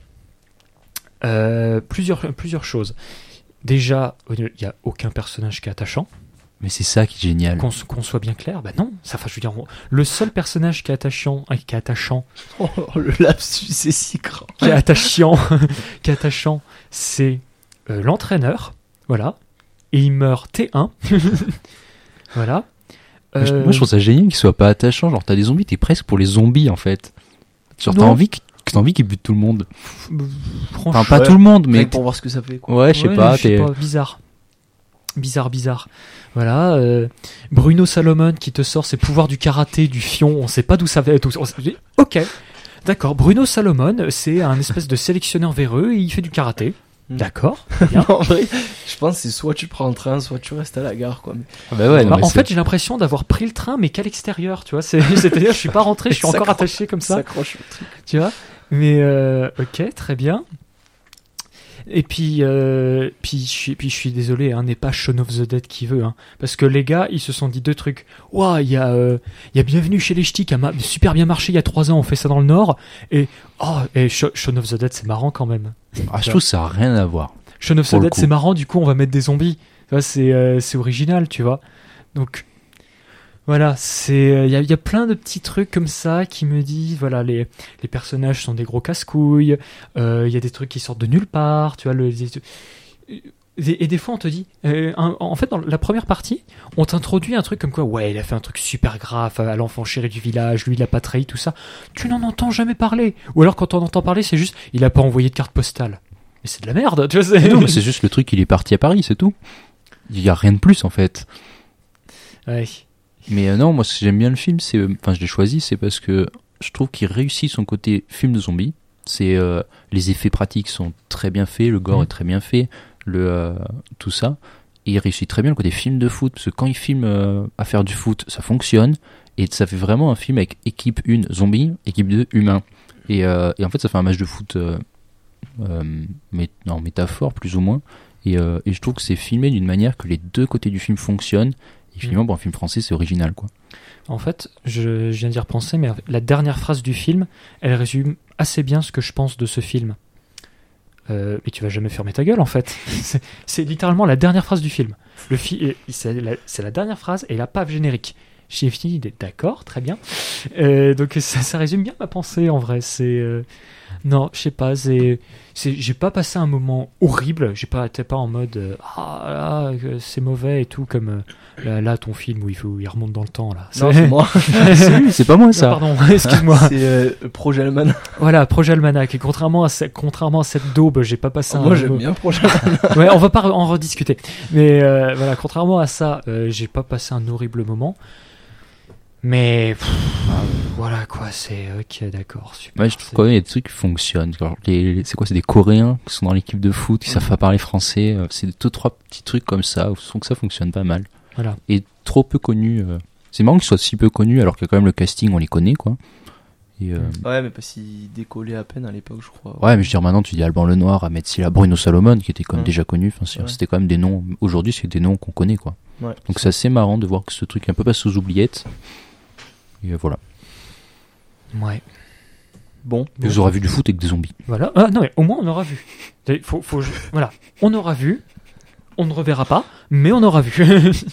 euh, plusieurs, plusieurs choses. Déjà, il y a aucun personnage qui est attachant.
Mais c'est ça qui est génial.
Qu'on, qu'on soit bien clair, bah non. Ça, enfin, je veux dire, on- le seul personnage qui est attachant, euh, qui est attachant,
Oh, le lapsus est si grand.
qui est attachant, qui est attachant, c'est euh, l'entraîneur, voilà. Et il meurt T un, voilà.
Moi, je-
Euh,
Moi, je trouve ça génial qu'il soit pas attachant. Genre, t'as des zombies, t'es presque pour les zombies en fait. Genre, t'as
Non.
envie que- t'as envie qu'ils butent tout le monde.
euh, franchement,
Enfin, pas
Ouais.
tout le monde,
Mais
mais.
pour voir ce que ça fait, quoi.
Ouais, je sais
ouais,
pas.
je sais
t'es-
pas, bizarre. Bizarre, bizarre. Voilà. euh, Bruno Salomon qui te sort ses pouvoirs du karaté, du fion. On sait pas d'où ça va. D'où, on sait- ok. D'accord. Bruno Salomon, c'est un espèce de sélectionneur véreux et il fait du karaté.
Mm.
D'accord. Bien.
En vrai, je pense que c'est soit tu prends le train, soit tu restes à la gare, quoi. Mais...
Ah bah ouais, non,
Bah,
mais
en
c'est-
fait, j'ai l'impression d'avoir pris le train, mais qu'à l'extérieur, tu vois. C'est, c'est-à-dire, je suis pas rentré, je suis encore
S'accroche-
attaché comme ça,
s'accroche au truc.
tu vois. Mais euh, ok, très bien. Et puis, euh, puis, je suis, puis je suis désolé, hein, n'est pas Shaun of the Dead qui veut, hein, parce que les gars, ils se sont dit deux trucs. Ouah, il y a, euh, il y a Bienvenue chez les Ch'tis qui a ma- super bien marché il y a trois ans. On fait ça dans le Nord. Et oh, et Sh- Shaun of the Dead, c'est marrant quand même.
Ah, je trouve que ça a rien à voir.
Shaun of the
Pour le
Dead,
coup.
c'est marrant. Du coup, on va mettre des zombies. Tu vois, c'est, euh, c'est original, tu vois. Donc voilà, c'est il y a, y a plein de petits trucs comme ça qui me disent voilà les les personnages sont des gros casse-couilles, il euh, y a des trucs qui sortent de nulle part, tu vois le les- et, et des fois on te dit euh, un- en fait dans la première partie on t'introduit un truc comme quoi ouais il a fait un truc super grave à l'enfant chéri du village, lui il a pas trahi tout ça, tu n'en entends jamais parler, ou alors quand on entend parler c'est juste il a pas envoyé de carte postale, mais c'est de la merde, tu vois, c'est...
Mais non, mais c'est juste le truc, il est parti à Paris, c'est tout. Il y a rien de plus en fait.
Ouais.
Mais euh, non, moi, si j'aime bien le film, c'est, enfin, je l'ai choisi, c'est parce que je trouve qu'il réussit son côté film de zombie. C'est euh, les effets pratiques sont très bien faits, le gore
Mhm.
est très bien fait, le euh, tout ça. Et il réussit très bien le côté film de foot, parce que quand il filme euh, à faire du foot, ça fonctionne. Et ça fait vraiment un film avec équipe un zombie, équipe deux humain. Et, euh, et en fait, ça fait un match de foot, euh, euh, mais, en métaphore plus ou moins. Et, euh, et je trouve que c'est filmé d'une manière que les deux côtés du film fonctionnent. Et finalement, mmh. pour un film français, c'est original, quoi.
En fait, je, je viens d'y repenser, mais la dernière phrase du film, elle résume assez bien ce que je pense de ce film. Euh, mais tu vas jamais fermer ta gueule, en fait. c'est, c'est littéralement la dernière phrase du film. Le fi- c'est, la, c'est la dernière phrase et la pave générique. J'ai fini, d'accord, très bien. Euh, donc ça, ça résume bien ma pensée, en vrai. C'est euh... non, je sais pas. C'est, c'est, j'ai pas passé un moment horrible. J'ai pas été pas en mode euh, ah là, c'est mauvais et tout comme euh, là, là ton film où il faut, où il remonte dans le temps là.
Non, c'est moi.
c'est lui, c'est pas moi ça.
Non, pardon, excuse-moi.
C'est euh, Projet Almanac.
Voilà, Projet Almanac. Et contrairement à cette, contrairement à cette daube, j'ai pas passé.
Oh,
un
moi j'aime bien Projet Almanac.
Ouais, on va pas en rediscuter. Mais euh, voilà, contrairement à ça, euh, j'ai pas passé un horrible moment. Mais pff, voilà quoi, c'est ok, d'accord, super.
Ouais, je trouve quand même il y a des trucs qui fonctionnent. Genre, les, les, c'est quoi, c'est des Coréens qui sont dans l'équipe de foot, qui mmh. savent pas parler français. C'est deux trois petits trucs comme ça, où je trouve que ça fonctionne pas mal.
Voilà. Et
trop peu connus. Euh... C'est marrant qu'ils soient si peu connus, alors que quand même le casting, on les connaît, quoi. Et euh...
Ouais, mais parce qu'ils décollaient à peine à l'époque, je crois.
Ouais, mais je veux dire, maintenant, tu dis Alban Lenoir, Ahmed Silla, Bruno Salomon, qui étaient quand même mmh. déjà connus. Enfin,
ouais.
C'était quand même des noms. Aujourd'hui, c'est des noms qu'on connaît, quoi.
Ouais,
donc c'est assez marrant de voir que ce truc est un peu passe aux oubliettes. Et voilà.
Ouais.
Bon. Et vous aurez vu du foot avec des zombies.
Voilà. Ah non, mais au moins on aura vu. Faut, faut, voilà. On aura vu. On ne reverra pas, mais on aura vu.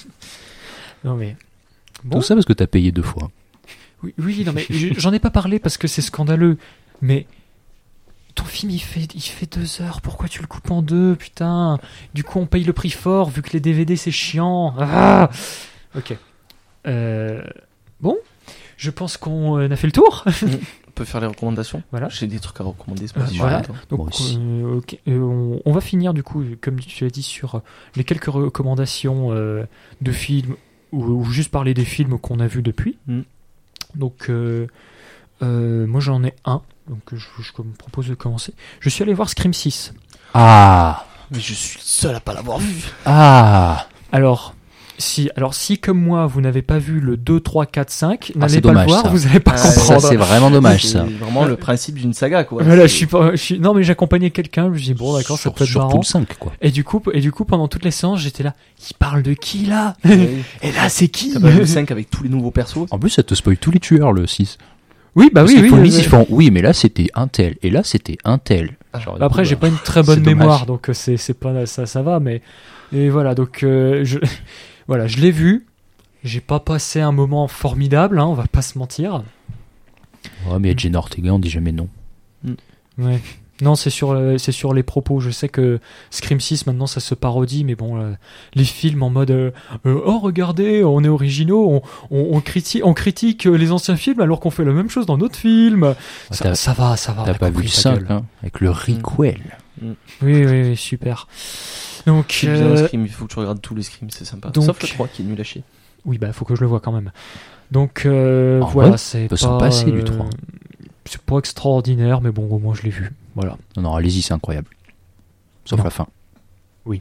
non mais.
Bon. Tout ça parce que t'as payé deux fois.
Oui, oui, non mais j'en ai pas parlé parce que c'est scandaleux. Mais ton film il fait, il fait deux heures. Pourquoi tu le coupes en deux, putain? Du coup on paye le prix fort vu que les D V D c'est chiant. Ah ok. Euh, bon. Je pense qu'on a fait le tour.
On peut faire les recommandations.
Voilà.
J'ai des trucs à recommander. C'est
euh, voilà. Donc,
Moi aussi.
Euh, okay. euh, on, on va finir du coup, comme tu l'as dit, sur les quelques recommandations euh, de films ou, ou juste parler des films qu'on a vus depuis.
Mm.
Donc, euh, euh, moi j'en ai un. Donc, je, je, je me propose de commencer. Je suis allé voir Scream six.
Ah.
Mais je suis le seul à pas l'avoir vu.
Ah.
Alors. Si, alors si comme moi vous n'avez pas vu le deux, trois, quatre, cinq,
ah,
n'allez pas
dommage,
le voir,
ça.
vous n'allez pas
ah,
comprendre.
Ça c'est vraiment dommage
c'est
ça.
C'est vraiment le principe d'une saga quoi.
Voilà, je suis pas, je suis, non mais j'accompagnais quelqu'un, je me dis bon d'accord, ça peut être
surtout
marrant.
le cinq quoi.
Et du coup, et du coup pendant toutes les séances j'étais là, il parle de qui là?
Oui.
Et là c'est qui?
T'as pas vu le cinq avec tous les nouveaux persos?
En plus ça te spoil tous les tueurs le six.
Oui bah
parce
oui,
oui. Font
oui,
oui, ils font oui mais là c'était un tel et là c'était un tel.
Genre, après coup, j'ai bah, pas une très bonne mémoire donc c'est c'est pas ça ça va mais et voilà donc euh, je voilà je l'ai vu. J'ai pas passé un moment formidable, hein, on va pas se mentir.
Ouais, mais Jenna Ortega, on dit jamais non.
Mm. Ouais. Non, c'est sur, euh, c'est sur les propos. Je sais que Scream six, maintenant, ça se parodie, mais bon, euh, les films en mode euh, euh, oh, regardez, on est originaux, on, on, on, critique, on critique les anciens films alors qu'on fait la même chose dans d'autres films. Ah, ça, ça va, ça va.
T'as pas vu le cinq, hein, avec le requel.
Mm. Oui, oui, oui, super. Donc,
c'est bien euh... le Scream, il faut que tu regardes tous les Screams, c'est sympa. Donc... Sauf le trois qui est nul à chier.
Oui, bah, faut que je le vois quand même. Donc, euh,
en
voilà,
vrai,
c'est
pas...
pas...
passer du trois.
C'est pas extraordinaire, mais bon, au moins, je l'ai vu. Voilà.
Non, non, allez-y, c'est incroyable. Sauf
non.
la fin.
Oui.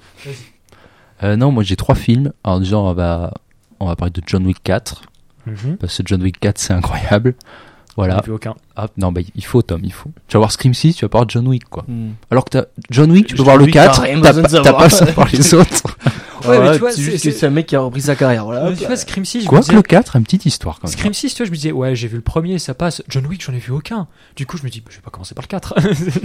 Euh, non, moi, j'ai trois films. Alors, déjà, on va, on va parler de John Wick quatre.
Mm-hmm.
Parce que John Wick quatre, c'est incroyable. Voilà.
J'en ai vu aucun.
Ah, non, bah, il faut, Tom, il faut. Tu vas voir Scream six, tu vas pas voir John Wick, quoi.
Mm.
Alors que t'as John Wick, tu peux
John
voir le
Wick,
quatre,
t'as,
t'as, t'as, t'as pas besoin de voir les autres.
Ouais,
ouais,
mais tu vois,
c'est,
c'est
juste
c'est...
que c'est un mec qui a repris sa carrière. Voilà.
Mais tu vois, Scream six, je
quoi
me
que
disais...
le quatre a une petite histoire quand même.
Scream six, tu vois, je me disais, ouais, j'ai vu le premier, ça passe. John Wick, j'en ai vu aucun. Du coup, je me dis, bah, je vais pas commencer par le quatre.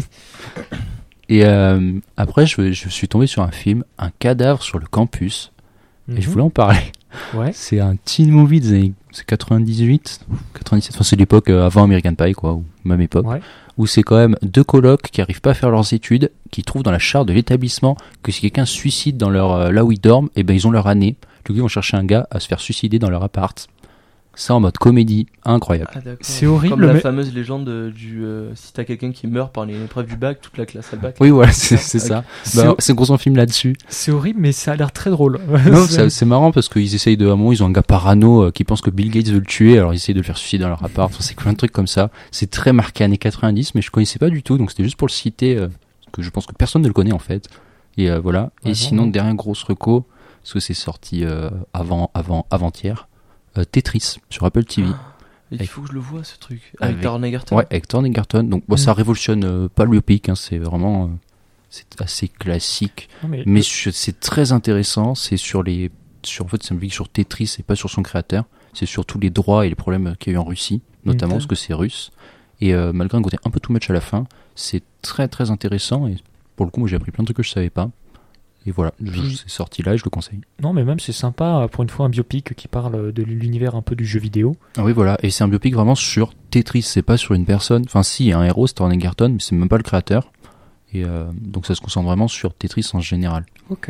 Et euh, après, je, je suis tombé sur un film, Un cadavre sur le campus. Mm-hmm. Et je voulais en parler.
Ouais.
C'est un teen movie des années quatre-vingt-dix-huit, quatre-vingt-dix-sept, enfin c'est l'époque euh, avant American Pie, quoi, ou même époque,
ouais.
Où c'est quand même deux colocs qui arrivent pas à faire leurs études, qui trouvent dans la charte de l'établissement que si quelqu'un se suicide dans leur, euh, là où ils dorment, et ben ils ont leur année. Du coup, ils vont chercher un gars à se faire suicider dans leur appart. Ça en mode comédie, incroyable.
Ah,
c'est horrible.
Comme la
mais...
fameuse légende du euh, si t'as quelqu'un qui meurt par l'épreuve du bac, toute la classe a le bac.
Oui, voilà, c'est, c'est ça.
C'est,
bah,
ho-
c'est un gros film là-dessus.
C'est horrible, mais ça a l'air très drôle.
Non, c'est, c'est marrant parce qu'ils essayent de, à un moment, ils ont un gars parano euh, qui pense que Bill Gates veut le tuer, alors ils essayent de le faire suicider dans leur appart. Enfin, c'est plein de trucs comme ça. C'est très marqué années quatre-vingt-dix, mais je connaissais pas du tout, donc c'était juste pour le citer, euh, parce que je pense que personne ne le connaît en fait. Et euh, voilà.
Ouais,
Et
non,
sinon,
non.
dernière grosse reco, parce que c'est sorti euh, avant, avant, avant-hier. euh, Tetris sur Apple T V.
Il
Avec-
faut que je le vois ce truc. Avec,
Avec-
Taron Egerton.
Ouais, avec Taron Egerton. Donc bon,
Mm.
ça révolutionne euh, pas le biopic, hein, c'est vraiment euh, c'est assez classique,
Non, mais
mais je- c'est très intéressant. C'est sur les sur en fait c'est un biopic sur Tetris et pas sur son créateur. C'est sur tous les droits et les problèmes qu'il y a eu en Russie, notamment
Mm.
parce que c'est russe. Et euh, malgré un côté un peu too much à la fin, c'est très très intéressant. Et pour le coup, moi j'ai appris plein de trucs que je savais pas. Et voilà, je-
Puis-
c'est sorti là et je le conseille.
non, mais même c'est sympa pour une fois un biopic qui parle de l'univers un peu du jeu vidéo.
Ah oui, voilà. Et c'est un biopic vraiment sur Tetris. C'est pas sur une personne. Enfin, si, il y a un héros, c'est Taron Egerton, mais c'est même pas le créateur. Et euh, donc ça se concentre vraiment sur Tetris en général.
Ok.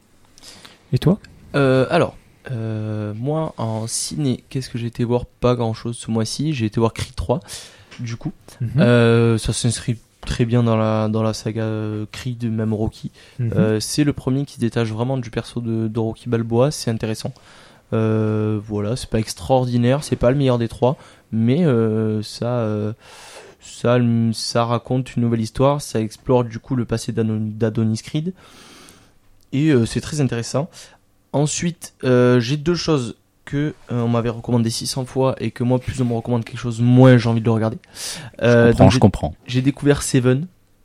Et toi?
Euh, alors, euh, moi en ciné, qu'est-ce que j'ai été voir? Pas grand chose ce mois-ci. J'ai été voir Creed trois, du coup.
Mhm.
Euh, ça s'inscrit très bien dans la, dans la saga euh, Creed, même Rocky.
Mhm.
Euh, c'est le premier qui se détache vraiment du perso de, de Rocky Balboa, c'est intéressant. Euh, voilà, c'est pas extraordinaire, c'est pas le meilleur des trois, mais euh, ça, euh, ça, ça raconte une nouvelle histoire, ça explore du coup le passé d'Adon- d'Adonis Creed, et euh, c'est très intéressant. Ensuite, euh, j'ai deux choses que euh, on m'avait recommandé six cents fois et que moi, plus on me recommande quelque chose, moins j'ai envie de le regarder. Euh,
je comprends,
donc
je
j'ai-
comprends.
j'ai découvert Seven,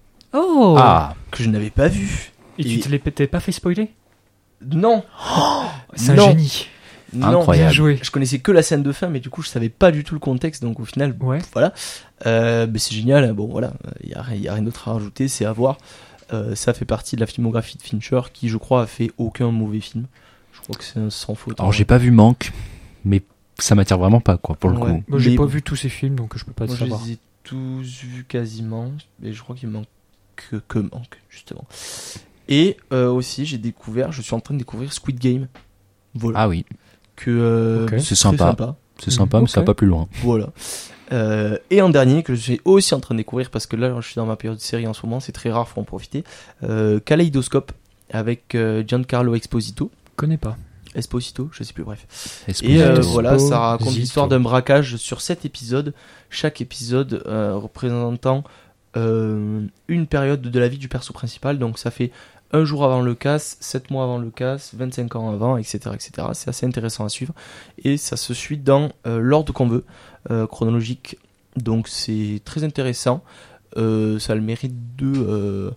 Oh!
Ah,
que je n'avais pas vu.
Et tu
et-
te l'es t'es pas fait spoiler?
Non,
C'est un
Non.
génie.
non.
Incroyable.
Bien joué.
Je connaissais que la scène de fin, mais du coup, je savais pas du tout le contexte. Donc, au final,
Ouais.
voilà. Euh, mais c'est génial. Bon, voilà. Il y a, y a rien d'autre à rajouter. C'est à voir. Euh, ça fait partie de la filmographie de Fincher, qui, je crois, a fait aucun mauvais film. Je crois que c'est un sans faute.
alors j'ai pas vu Manque, mais ça m'attire vraiment pas, quoi, pour le
Ouais.
coup.
Moi, j'ai
Mais
pas
bon.
vu tous ces films, donc je peux pas te
Moi, je
savoir.
les ai tous vus quasiment. Mais je crois qu'il manque que, que manque, justement. Et euh, aussi, j'ai découvert, je suis en train de découvrir Squid Game. Voilà.
Ah oui,
Que euh,
Ok.
C'est
très
sympa. c'est sympa,
Mhm,
mais ça va
ok.
pas plus loin.
Voilà. Euh, et en dernier, que je suis aussi en train de découvrir, parce que là, je suis dans ma période de série en ce moment, c'est très rare, faut en profiter. Euh, Kaleidoscope, avec euh, Giancarlo Esposito.
Connais pas.
Esposito, je sais plus, bref.
Esposito.
Et euh,
Esposito.
voilà, ça raconte
Zito.
l'histoire d'un braquage sur sept épisodes, chaque épisode euh, représentant euh, une période de la vie du perso principal. Donc ça fait un jour avant le casse, sept mois avant le casse, vingt-cinq ans avant, et cetera et cetera. C'est assez intéressant à suivre. Et ça se suit dans euh, l'ordre qu'on veut, euh, chronologique. Donc c'est très intéressant. Euh, ça a le mérite de... Euh,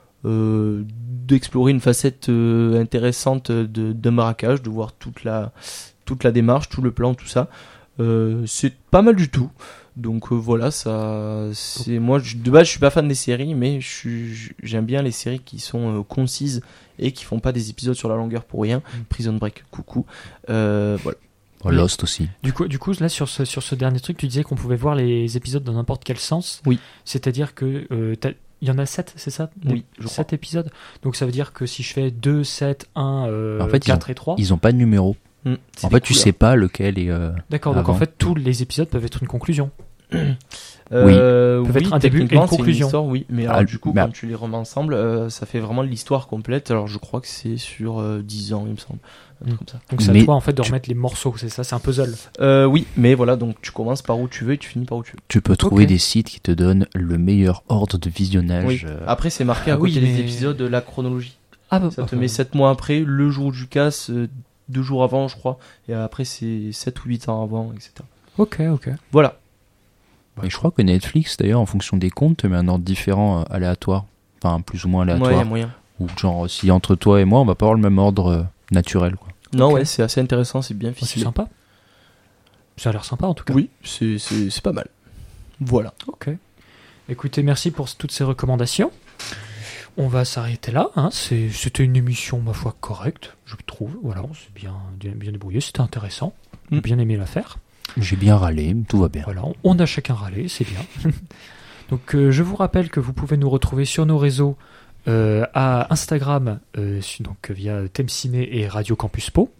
euh, d'explorer une facette euh, intéressante de, de braquage, de voir toute la, toute la démarche, tout le plan, tout ça. Euh, c'est pas mal du tout. Donc euh, voilà, ça, c'est moi je- de base je suis pas fan des séries, mais je suis- j'aime bien les séries qui sont euh, concises et qui font pas des épisodes sur la longueur pour rien. Prison Break, coucou. Euh, voilà.
Oh, Lost aussi.
Du coup, du coup, là, sur ce, sur ce dernier truc, tu disais qu'on pouvait voir les épisodes dans n'importe quel sens.
Oui.
C'est-à-dire que euh, t'as- il y en a sept, c'est ça?
Oui, je crois.
sept épisodes. Donc ça veut dire que si je fais deux, sept, un, euh,
En fait, ils
quatre et trois.
Ils ont pas de numéro.
Hmm, c'est
En
des
fait, tu
couleurs.
sais pas lequel est. euh,
D'accord, donc en
avant.
fait, tous les épisodes peuvent être une conclusion.
Euh,
Peuvent
oui,
être un début et une
techniquement, c'est
conclusion.
histoire, oui. Mais alors,
Ah,
du coup,
mais-
quand tu les remets ensemble, euh, ça fait vraiment l'histoire complète. Alors, je crois que c'est sur euh, dix ans, il me semble. Un truc
Mm.
comme ça.
Donc c'est à
Mais
toi en fait de
tu-
remettre les morceaux, c'est ça, c'est un puzzle.
Euh, oui, mais voilà, donc tu commences par où tu veux et tu finis par où tu veux.
Tu peux trouver
Ok.
des sites qui te donnent le meilleur ordre de visionnage.
Oui.
euh,
Après, c'est marqué à
Ah oui,
côté des
mais-
épisodes la chronologie.
Ah bah,
Ça te met sept mois après, le jour du casse, euh, deux jours avant, je crois. Et après, c'est sept ou huit ans avant, et cetera.
Ok, ok.
Voilà.
Et je crois que Netflix, d'ailleurs, en fonction des comptes, te met un ordre différent, euh, aléatoire. Enfin, plus ou moins
Ouais, il y a
aléatoire.
moyen.
Ou genre, si entre toi et moi, on va pas avoir le même ordre euh, naturel. Quoi.
Non,
Ok.
ouais, c'est assez intéressant, c'est bien
Oh, c'est
ficelé.
sympa. Ça a l'air sympa en tout cas.
Oui, c'est c'est- c'est pas mal. Voilà.
Ok. Écoutez, merci pour toutes ces recommandations. On va s'arrêter là. Hein. C'est- C'était une émission, ma foi, correcte, je trouve. Voilà, on s'est bien, bien, bien débrouillé. C'était intéressant. J'ai
Mm.
bien aimé l'affaire.
J'ai bien râlé, tout va bien.
Voilà, on- on a chacun râlé, c'est bien. Donc, euh, je vous rappelle que vous pouvez nous retrouver sur nos réseaux euh, à Instagram, euh, su- donc via Thème Ciné et Radio Campus Po.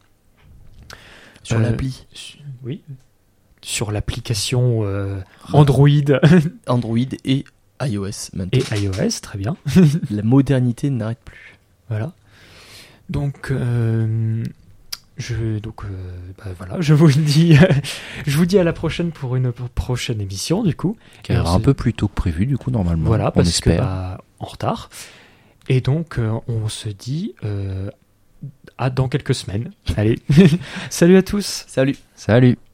Sur
Euh,
l'appli
Su- Oui. Sur l'application euh, Android
Android et iOS maintenant.
et iOS, très bien.
La modernité n'arrête plus.
Voilà. Donc, euh, je, donc euh, bah, voilà, je vous le dis, je vous dis à la prochaine pour une prochaine émission, du coup.
Qui arrivera
Et on
un
se-
peu plus tôt que prévu, du coup, normalement.
Voilà,
on
parce que
espère.
bah, en retard. Et donc, euh, on se dit euh, à dans quelques semaines. Allez, salut à tous.
Salut.
Salut.